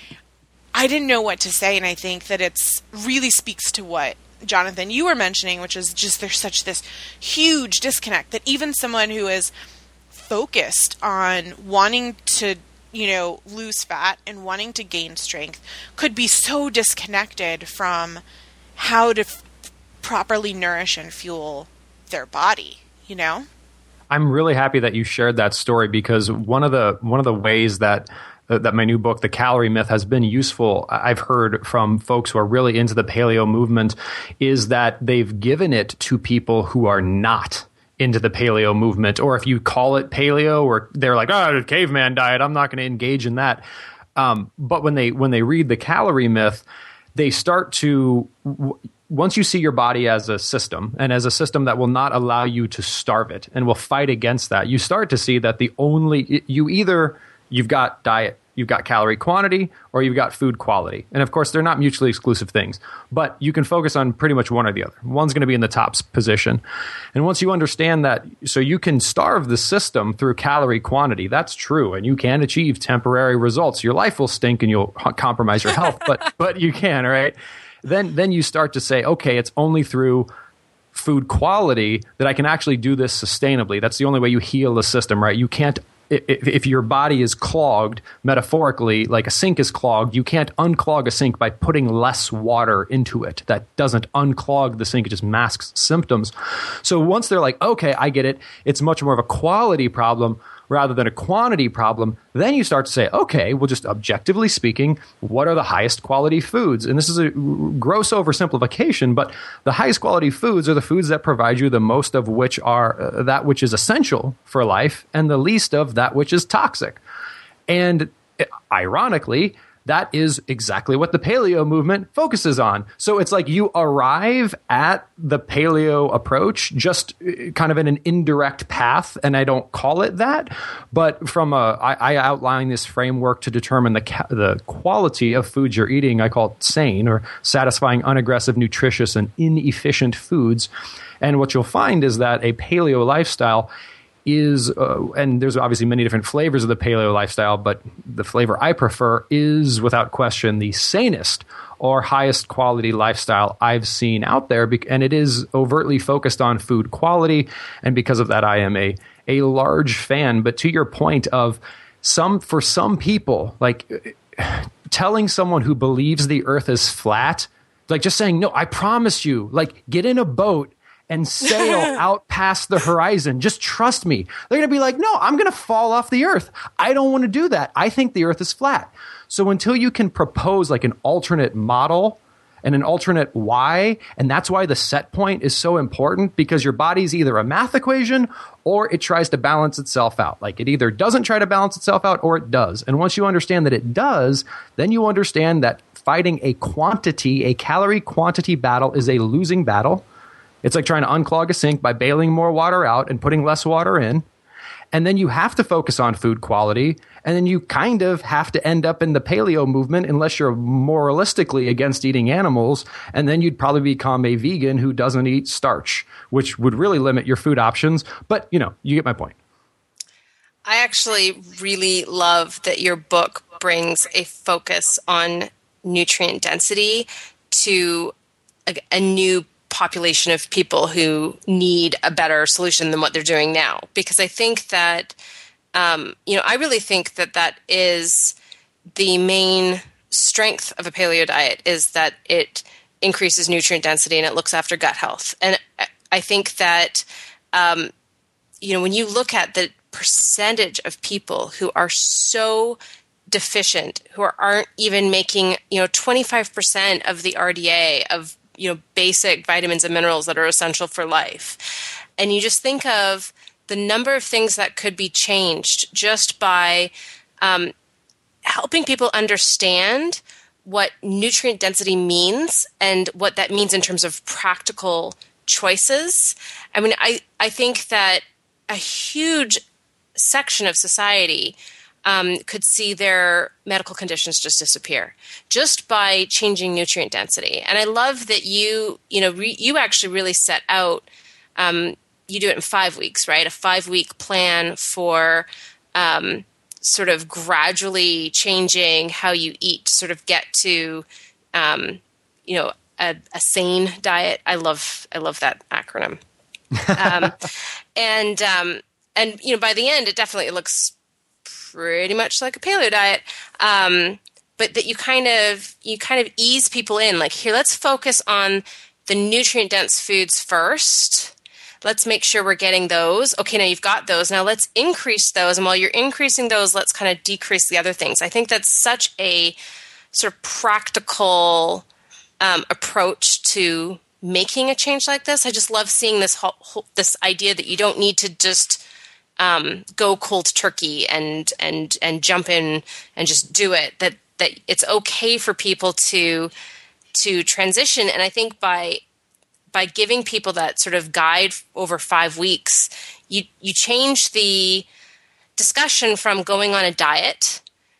I didn't know what to say. And I think that it's really speaks to what Jonathan, you were mentioning, which is just, there's such this huge disconnect that even someone who is focused on wanting to, you know, lose fat and wanting to gain strength could be so disconnected from how to f- properly nourish and fuel their body, you know? I'm really happy that you shared that story, because one of the one of the ways that uh, that my new book, The Calorie Myth, has been useful, I've heard from folks who are really into the paleo movement, is that they've given it to people who are not into the paleo movement. Or if you call it paleo, or they're like, oh, caveman diet, I'm not going to engage in that. Um, but when they when they read The Calorie Myth, they start to... W- Once you see your body as a system, and as a system that will not allow you to starve it and will fight against that, you start to see that the only, you either, you've got diet, you've got calorie quantity, or you've got food quality. And of course, they're not mutually exclusive things, but you can focus on pretty much one or the other. One's going to be in the top position. And once you understand that, so you can starve the system through calorie quantity, that's true. And you can achieve temporary results. Your life will stink and you'll compromise your health, but but you can, right? Then then you start to say, okay, it's only through food quality that I can actually do this sustainably. That's the only way you heal the system, right? You can't, if, if your body is clogged, metaphorically, like a sink is clogged, you can't unclog a sink by putting less water into it. That doesn't unclog the sink, it just masks symptoms. So once they're like, okay, I get it, it's much more of a quality problem. rather than a quantity problem, then you start to say, okay, well, just objectively speaking, what are the highest quality foods? And this is a gross oversimplification, but the highest quality foods are the foods that provide you the most of which are uh, that which is essential for life and the least of that which is toxic. And ironically, that is exactly what the paleo movement focuses on. So it's like you arrive at the paleo approach just kind of in an indirect path, and I don't call it that, but from a, I, I outline this framework to determine the ca- the quality of foods you're eating. I call it SANE, or satisfying, unaggressive, nutritious, and inefficient foods. And what you'll find is that a paleo lifestyle is, uh, and there's obviously many different flavors of the paleo lifestyle, but the flavor I prefer is without question the sanest or highest quality lifestyle I've seen out there. And it is overtly focused on food quality. And because of that, I am a, a large fan. But to your point of some, for some people, like telling someone who believes the earth is flat, like just saying, no, I promise you, like get in a boat and sail out past the horizon. Just trust me. They're going to be like, no, I'm going to fall off the earth. I don't want to do that. I think the earth is flat. So until you can propose like an alternate model and an alternate why, and that's why the set point is so important, because your body's either a math equation or it tries to balance itself out. Like it either doesn't try to balance itself out or it does. And once you understand that it does, then you understand that fighting a quantity, a calorie quantity battle is a losing battle. It's like trying to unclog a sink by bailing more water out and putting less water in. And then you have to focus on food quality. And then you kind of have to end up in the paleo movement unless you're moralistically against eating animals. And then you'd probably become a vegan who doesn't eat starch, which would really limit your food options. But, you know, you get my point. I actually really love that your book brings a focus on nutrient density to a, a new population of people who need a better solution than what they're doing now. Because I think that, um, you know, I really think that that is the main strength of a paleo diet, is that it increases nutrient density and it looks after gut health. And I think that, um, you know, when you look at the percentage of people who are so deficient, who are, aren't even making, you know, twenty-five percent of the R D A of, you know, basic vitamins and minerals that are essential for life. And you just think of the number of things that could be changed just by um, helping people understand what nutrient density means and what that means in terms of practical choices. I mean, I, I think that a huge section of society Um, could see their medical conditions just disappear just by changing nutrient density. And I love that you, you know, re- you actually really set out, um, you do it in five weeks, right? A five week plan for um, sort of gradually changing how you eat to sort of get to, um, you know, a, a sane diet. I love, I love that acronym. um, and, um, and, you know, by the end, it definitely looks pretty much like a paleo diet, um, but that you kind of you kind of ease people in. Like, here, let's focus on the nutrient dense foods first. Let's make sure we're getting those. Okay, now you've got those. Now let's increase those, and while you're increasing those, let's kind of decrease the other things. I think that's such a sort of practical um, approach to making a change like this. I just love seeing this whole, whole, this idea that you don't need to just Um, go cold turkey and and and jump in and just do it. That that it's okay for people to to transition. And I think by by giving people that sort of guide over five weeks, you you change the discussion from going on a diet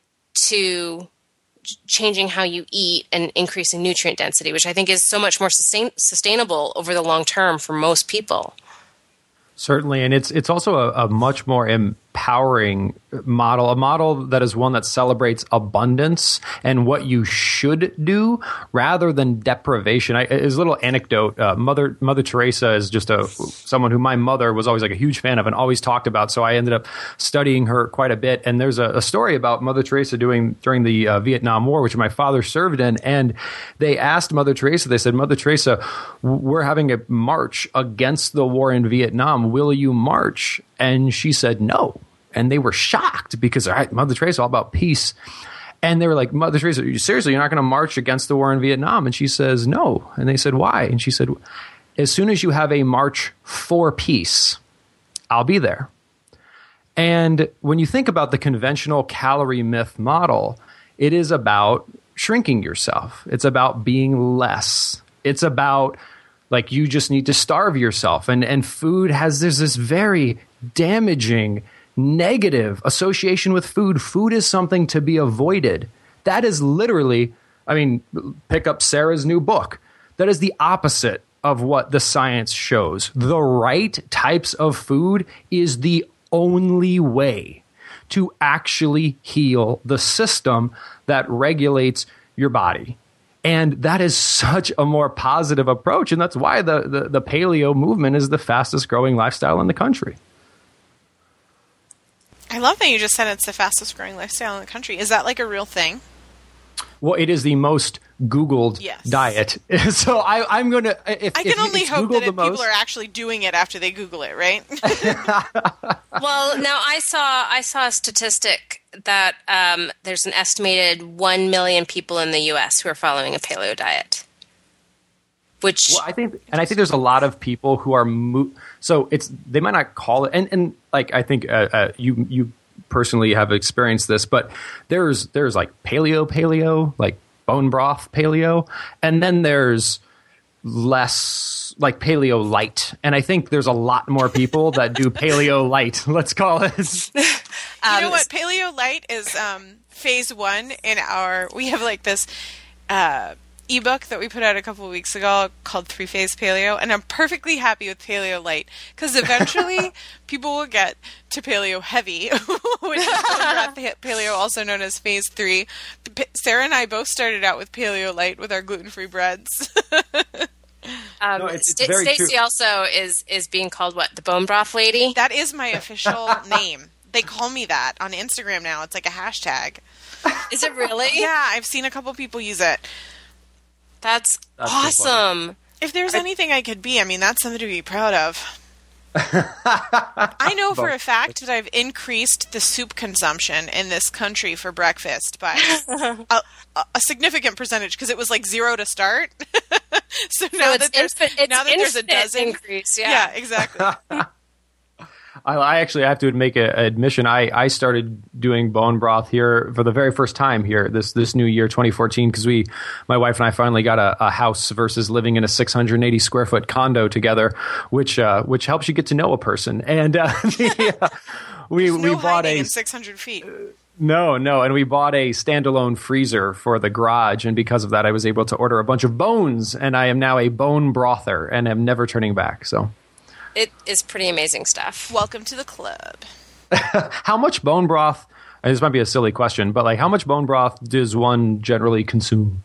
to changing how you eat and increasing nutrient density, which I think is so much more sustain, sustainable over the long term for most people. Certainly, and it's it's also a, a much more empowering model, a model that is one that celebrates abundance and what you should do rather than deprivation. I, as a little anecdote, uh, Mother Mother Teresa is just a someone who my mother was always like a huge fan of and always talked about. So I ended up studying her quite a bit. And there's a, a story about Mother Teresa doing during the uh, Vietnam War, which my father served in. And they asked Mother Teresa, they said, Mother Teresa, we're having a march against the war in Vietnam. Will you march? And she said no. and they were shocked because all right, Mother Teresa all about peace. And they were like, Mother Teresa, seriously, you're not going to march against the war in Vietnam? And she says, no. And they said, why? And she said, as soon as you have a march for peace, I'll be there. And when you think about the conventional calorie myth model, it is about shrinking yourself. It's about being less. It's about like you just need to starve yourself. And and food has there's this very damaging, negative association with food. Food is something to be avoided. That is literally, I mean, pick up Sarah's new book. That is the opposite of what the science shows. The right types of food is the only way to actually heal the system that regulates your body. And that is such a more positive approach. And that's why the, the, the paleo movement is the fastest growing lifestyle in the country. I love that you just said it's the fastest growing lifestyle in the country. Is that like a real thing? Well, it is the most Googled yes. diet. So I, I'm going to... I can only hope that if people are actually doing it after they Google it, right? Well, now I saw I saw a statistic that um, there's an estimated one million people in the U S who are following a paleo diet. Which well, I think, and I think there's a lot of people who are mo- so it's they might not call it, and and like I think uh, uh, you you personally have experienced this, but there's there's like paleo paleo, like bone broth paleo, and then there's less like paleo light, and I think there's a lot more people that do paleo light. Let's call it. You know what? Paleo light is um, phase one in our. We have like this. Uh, ebook that we put out a couple of weeks ago called Three Phase Paleo, and I'm perfectly happy with Paleo Light because eventually people will get to Paleo Heavy, which is paleo, also known as Phase Three. Sarah and I both started out with Paleo Light with our gluten-free breads. um, no, it's, it's St- Stacey also is is being called what, the bone broth lady? That is my official name. They call me that on Instagram now. It's like a hashtag. Is it really? Yeah, I've seen a couple people use it. That's, that's awesome. If there's I, anything I could be, I mean, that's something to be proud of. I know for a fact that I've increased the soup consumption in this country for breakfast by a, a significant percentage because it was like zero to start. so now so that there's infin- now that there's a dozen increase, yeah, yeah exactly. I, I actually have to make an admission. I, I started doing bone broth here for the very first time here this this new year, twenty fourteen, because we, my wife and I, finally got a, a house versus living in a six hundred eighty square foot condo together, which uh, which helps you get to know a person. And uh, the, uh, we There's no we bought a in six hundred feet. No, no, and we bought a standalone freezer for the garage, and because of that, I was able to order a bunch of bones, and I am now a bone brother, and am never turning back. So. It is pretty amazing stuff. Welcome to the club. How much bone broth, and this might be a silly question, but like how much bone broth does one generally consume?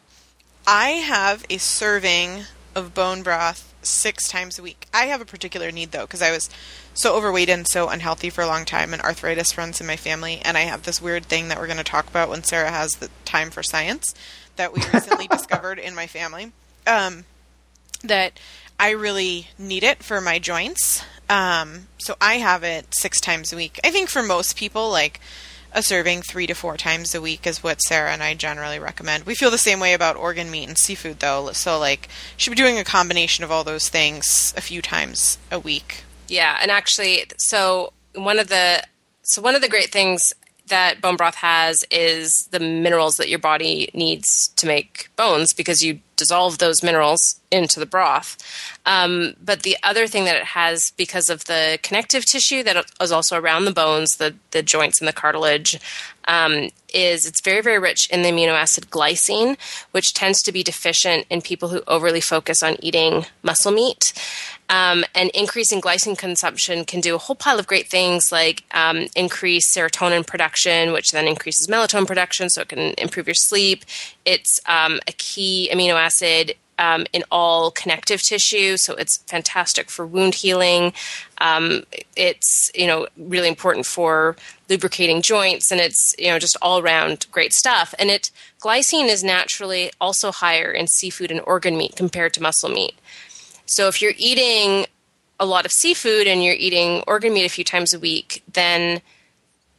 I have a serving of bone broth six times a week. I have a particular need though, because I was so overweight and so unhealthy for a long time, and arthritis runs in my family, and I have this weird thing that we're going to talk about when Sarah has the time for science that we recently discovered in my family. Um, that I really need it for my joints. Um, so I have it six times a week. I think for most people, like a serving three to four times a week is what Sarah and I generally recommend. We feel the same way about organ meat and seafood though. So like should be doing a combination of all those things a few times a week. Yeah. And actually, so one of the, so one of the great things that bone broth has is the minerals that your body needs to make bones, because you dissolve those minerals into the broth. Um, but the other thing that it has, because of the connective tissue that is also around the bones, the, the joints and the cartilage, um, is it's very, very rich in the amino acid glycine, which tends to be deficient in people who overly focus on eating muscle meat. Um, and increasing glycine consumption can do a whole pile of great things, like um, increase serotonin production, which then increases melatonin production, so it can improve your sleep. It's um, a key amino acid um, in all connective tissue, so it's fantastic for wound healing. Um, it's you know really important for lubricating joints, and it's you know just all around great stuff. And it glycine is naturally also higher in seafood and organ meat compared to muscle meat. So if you're eating a lot of seafood and you're eating organ meat a few times a week, then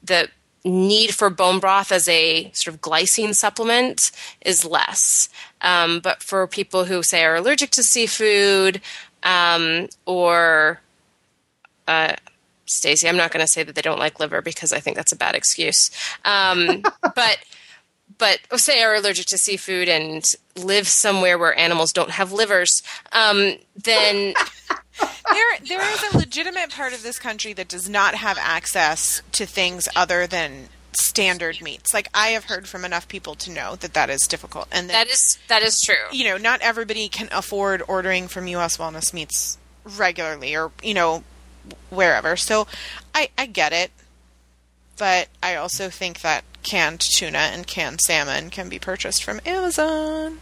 the need for bone broth as a sort of glycine supplement is less. Um, but for people who say are allergic to seafood, um, or uh, Stacey, I'm not going to say that they don't like liver because I think that's a bad excuse. Um, but but say are allergic to seafood and live somewhere where animals don't have livers, um, then there there is a legitimate part of this country that does not have access to things other than standard meats. Like, I have heard from enough people to know that that is difficult, and that, that is that is true. You know, not everybody can afford ordering from U S Wellness Meats regularly, or you know, wherever. So, I I get it, but I also think that canned tuna and canned salmon can be purchased from Amazon.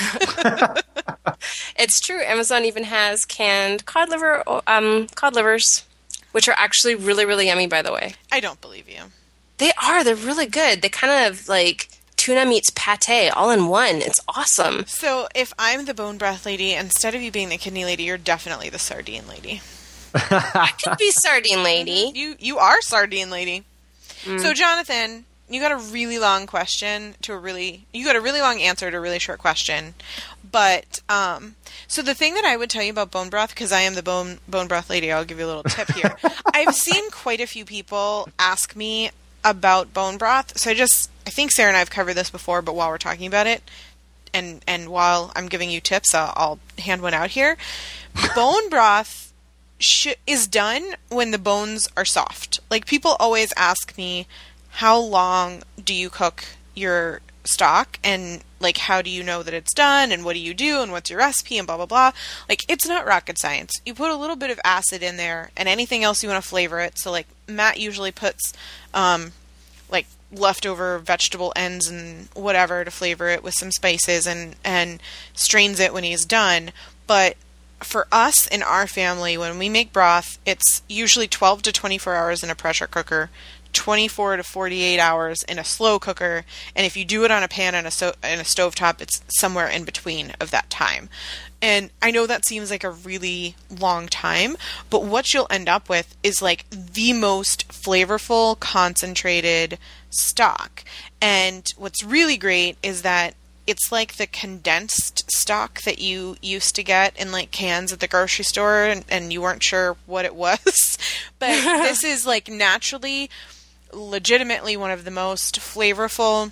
It's true. Amazon even has canned cod liver, um, cod livers, which are actually really, really yummy, by the way. I don't believe you. They are. They're really good. They kind of like tuna meets pate all in one. It's awesome. So if I'm the bone broth lady, instead of you being the kidney lady, you're definitely the sardine lady. I could be sardine lady. You, you are sardine lady. Mm. So, Jonathan, you got a really long question to a really, you got a really long answer to a really short question. But, um, so the thing that I would tell you about bone broth, because I am the bone, bone broth lady, I'll give you a little tip here. I've seen quite a few people ask me about bone broth. So I just, I think Sarah and I have covered this before, but while we're talking about it, and, and while I'm giving you tips, I'll, I'll hand one out here. Bone broth sh- is done when the bones are soft. Like, people always ask me, how long do you cook your stock, and like, how do you know that it's done, and what do you do, and what's your recipe, and blah blah blah. Like, it's not rocket science. You put a little bit of acid in there and anything else you want to flavor it. So like, Matt usually puts um like leftover vegetable ends and whatever to flavor it with some spices, and and strains it when he's done. But for us in our family, when we make broth, it's usually twelve to twenty-four hours in a pressure cooker, twenty-four to forty-eight hours in a slow cooker, and if you do it on a pan and a, so- and a stovetop, it's somewhere in between of that time. And I know that seems like a really long time, but what you'll end up with is like the most flavorful, concentrated stock. And what's really great is that it's like the condensed stock that you used to get in like cans at the grocery store, and, and you weren't sure what it was. But this is like naturally, legitimately one of the most flavorful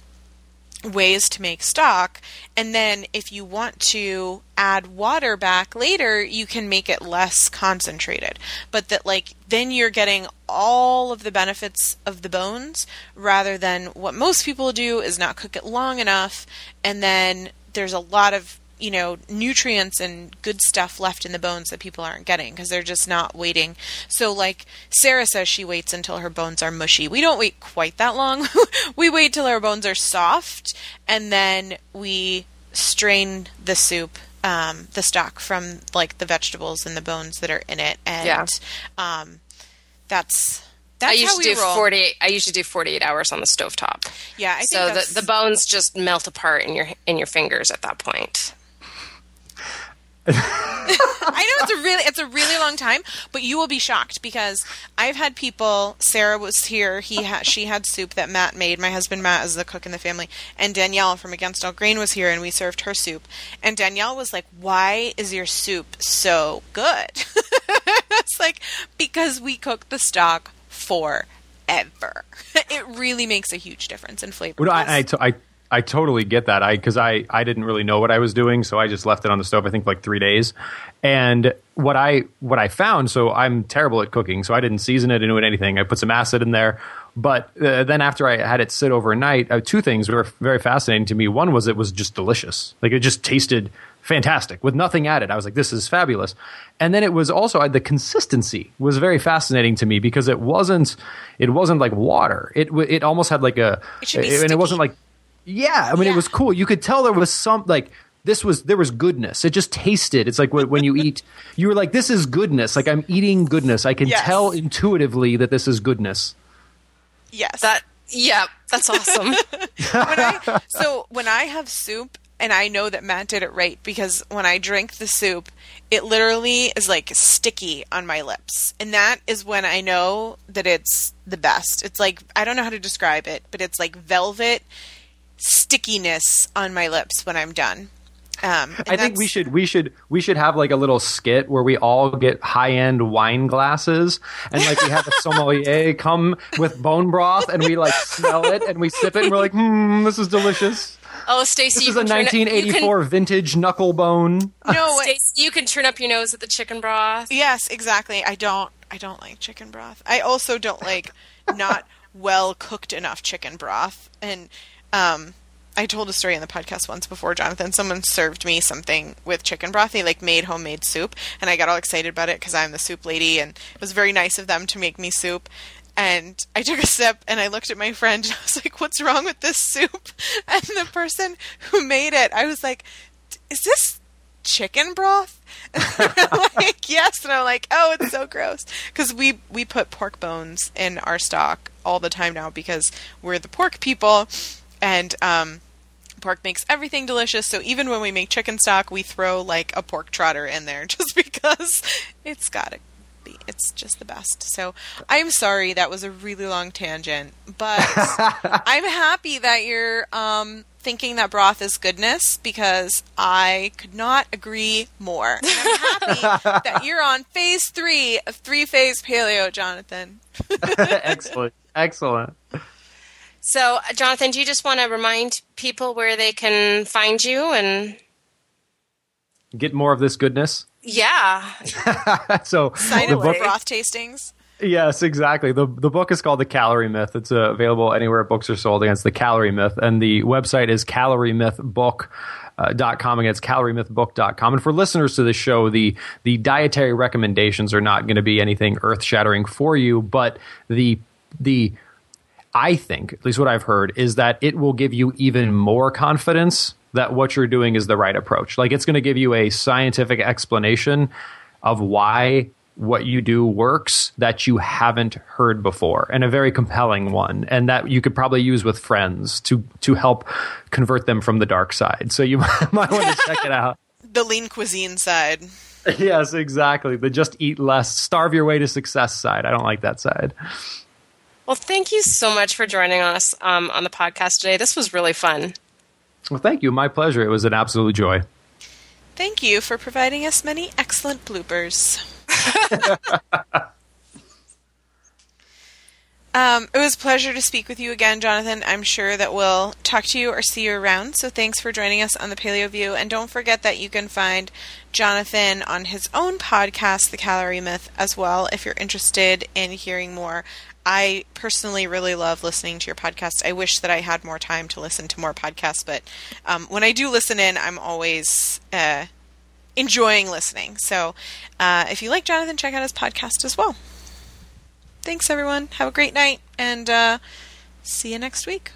ways to make stock. And then if you want to add water back later, you can make it less concentrated, but that like then you're getting all of the benefits of the bones, rather than what most people do is not cook it long enough, and then there's a lot of, you know, nutrients and good stuff left in the bones that people aren't getting because they're just not waiting. So like Sarah says, she waits until her bones are mushy. We don't wait quite that long. We wait till our bones are soft, and then we strain the soup, um, the stock from like the vegetables and the bones that are in it. And yeah. um, that's that's I used how we to do roll. forty-eight. I usually do forty-eight hours on the stovetop. Yeah, I think so that's... the the bones just melt apart in your in your fingers at that point. I know it's a really it's a really long time, but you will be shocked because I've had people. Sarah was here. He had she had soup that Matt made. My husband Matt is the cook in the family, and Danielle from Against All Grain was here, and we served her soup. And Danielle was like, "Why is your soup so good?" It's like, because we cook the stock forever. It really makes a huge difference in flavor. Well, I, I, t- I I totally get that. I because I, I didn't really know what I was doing, so I just left it on the stove. I think for like three days. And what I what I found, so I'm terrible at cooking, so I didn't season it into anything. I put some acid in there, but uh, then after I had it sit overnight, uh, two things were very fascinating to me. One was it was just delicious, like it just tasted fantastic with nothing added. I was like, this is fabulous. And then it was also uh, the consistency was very fascinating to me because it wasn't it wasn't like water. It it almost had like a it should be and sticky. It wasn't like. Yeah, I mean, Yeah. It was cool. You could tell there was some, like, this was, there was goodness. It just tasted. It's like when, when you eat, you were like, this is goodness. Like, I'm eating goodness. I can Yes. tell intuitively that this is goodness. Yes. That yeah, that's awesome. when I, so when I have soup and I know that Matt did it right, because when I drink the soup, it literally is like sticky on my lips. And that is when I know that it's the best. It's like, I don't know how to describe it, but it's like velvet stickiness on my lips when I'm done. Um, I think we should we should we should have like a little skit where we all get high end wine glasses, and like we have a sommelier come with bone broth, and we like smell it and we sip it and we're like, hmm, this is delicious. Oh, Stacey, this is a nineteen eighty-four can, vintage knuckle bone. No, Stacey, you can turn up your nose at the chicken broth. Yes, exactly. I don't I don't like chicken broth. I also don't like not well cooked enough chicken broth. And um I told a story in the podcast once before, Jonathan. Someone served me something with chicken broth. They like made homemade soup, and I got all excited about it because I'm the soup lady, and it was very nice of them to make me soup. And I took a sip, and I looked at my friend, and I was like, "What's wrong with this soup?" And the person who made it, I was like, "Is this chicken broth?" And they're like, "Yes." And I'm like, "Oh, it's so gross," because we we put pork bones in our stock all the time now because we're the pork people. And um, pork makes everything delicious, so even when we make chicken stock, we throw like a pork trotter in there just because it's gotta be. It's just the best. So I'm sorry that was a really long tangent, but I'm happy that you're um, thinking that broth is goodness, because I could not agree more. And I'm happy that you're on phase three of three-phase paleo, Jonathan. Excellent. Excellent. So, Jonathan, do you just want to remind people where they can find you and get more of this goodness? Yeah. So sign the up book, for broth tastings. Yes, exactly. The the book is called The Calorie Myth. It's uh, available anywhere books are sold. Against The Calorie Myth, and the website is calorie myth book dot com. Again, it's calorie myth book dot com. And for listeners to the show, the the dietary recommendations are not going to be anything earth shattering for you, but the the I think, at least what I've heard, is that it will give you even more confidence that what you're doing is the right approach. Like, it's going to give you a scientific explanation of why what you do works that you haven't heard before, and a very compelling one, and that you could probably use with friends to to help convert them from the dark side. So you might want to check it out. The lean cuisine side. Yes, exactly. The just eat less, starve your way to success side. I don't like that side. Well, thank you so much for joining us um, on the podcast today. This was really fun. Well, thank you. My pleasure. It was an absolute joy. Thank you for providing us many excellent bloopers. um, it was a pleasure to speak with you again, Jonathan. I'm sure that we'll talk to you or see you around. So thanks for joining us on the Paleo View. And don't forget that you can find Jonathan on his own podcast, The Calorie Myth, as well, if you're interested in hearing more. I personally really love listening to your podcast. I wish that I had more time to listen to more podcasts, but um, when I do listen in, I'm always uh, enjoying listening. So uh, if you like Jonathan, check out his podcast as well. Thanks, everyone. Have a great night, and uh, see you next week.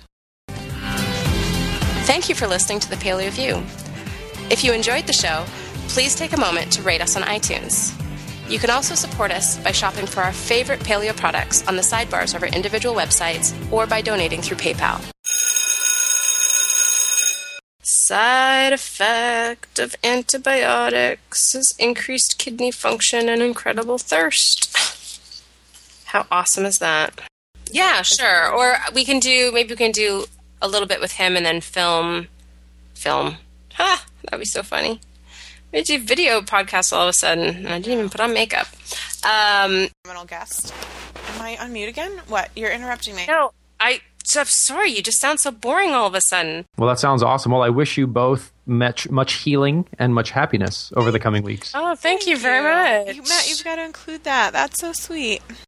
Thank you for listening to the Paleo View. If you enjoyed the show, please take a moment to rate us on iTunes. You can also support us by shopping for our favorite paleo products on the sidebars of our individual websites, or by donating through PayPal. Side effect of antibiotics is increased kidney function and incredible thirst. How awesome is that? Yeah, sure. Or we can do, maybe we can do a little bit with him and then film, film. Ha! That'd be so funny. We do video podcasts all of a sudden, and I didn't even put on makeup. Um, Phenomenal guest. Am I on mute again? What? You're interrupting me. No, I, I'm sorry. You just sound so boring all of a sudden. Well, that sounds awesome. Well, I wish you both much, much healing and much happiness over the coming weeks. Oh, thank, thank you very you. much. You, Matt, you've got to include that. That's so sweet.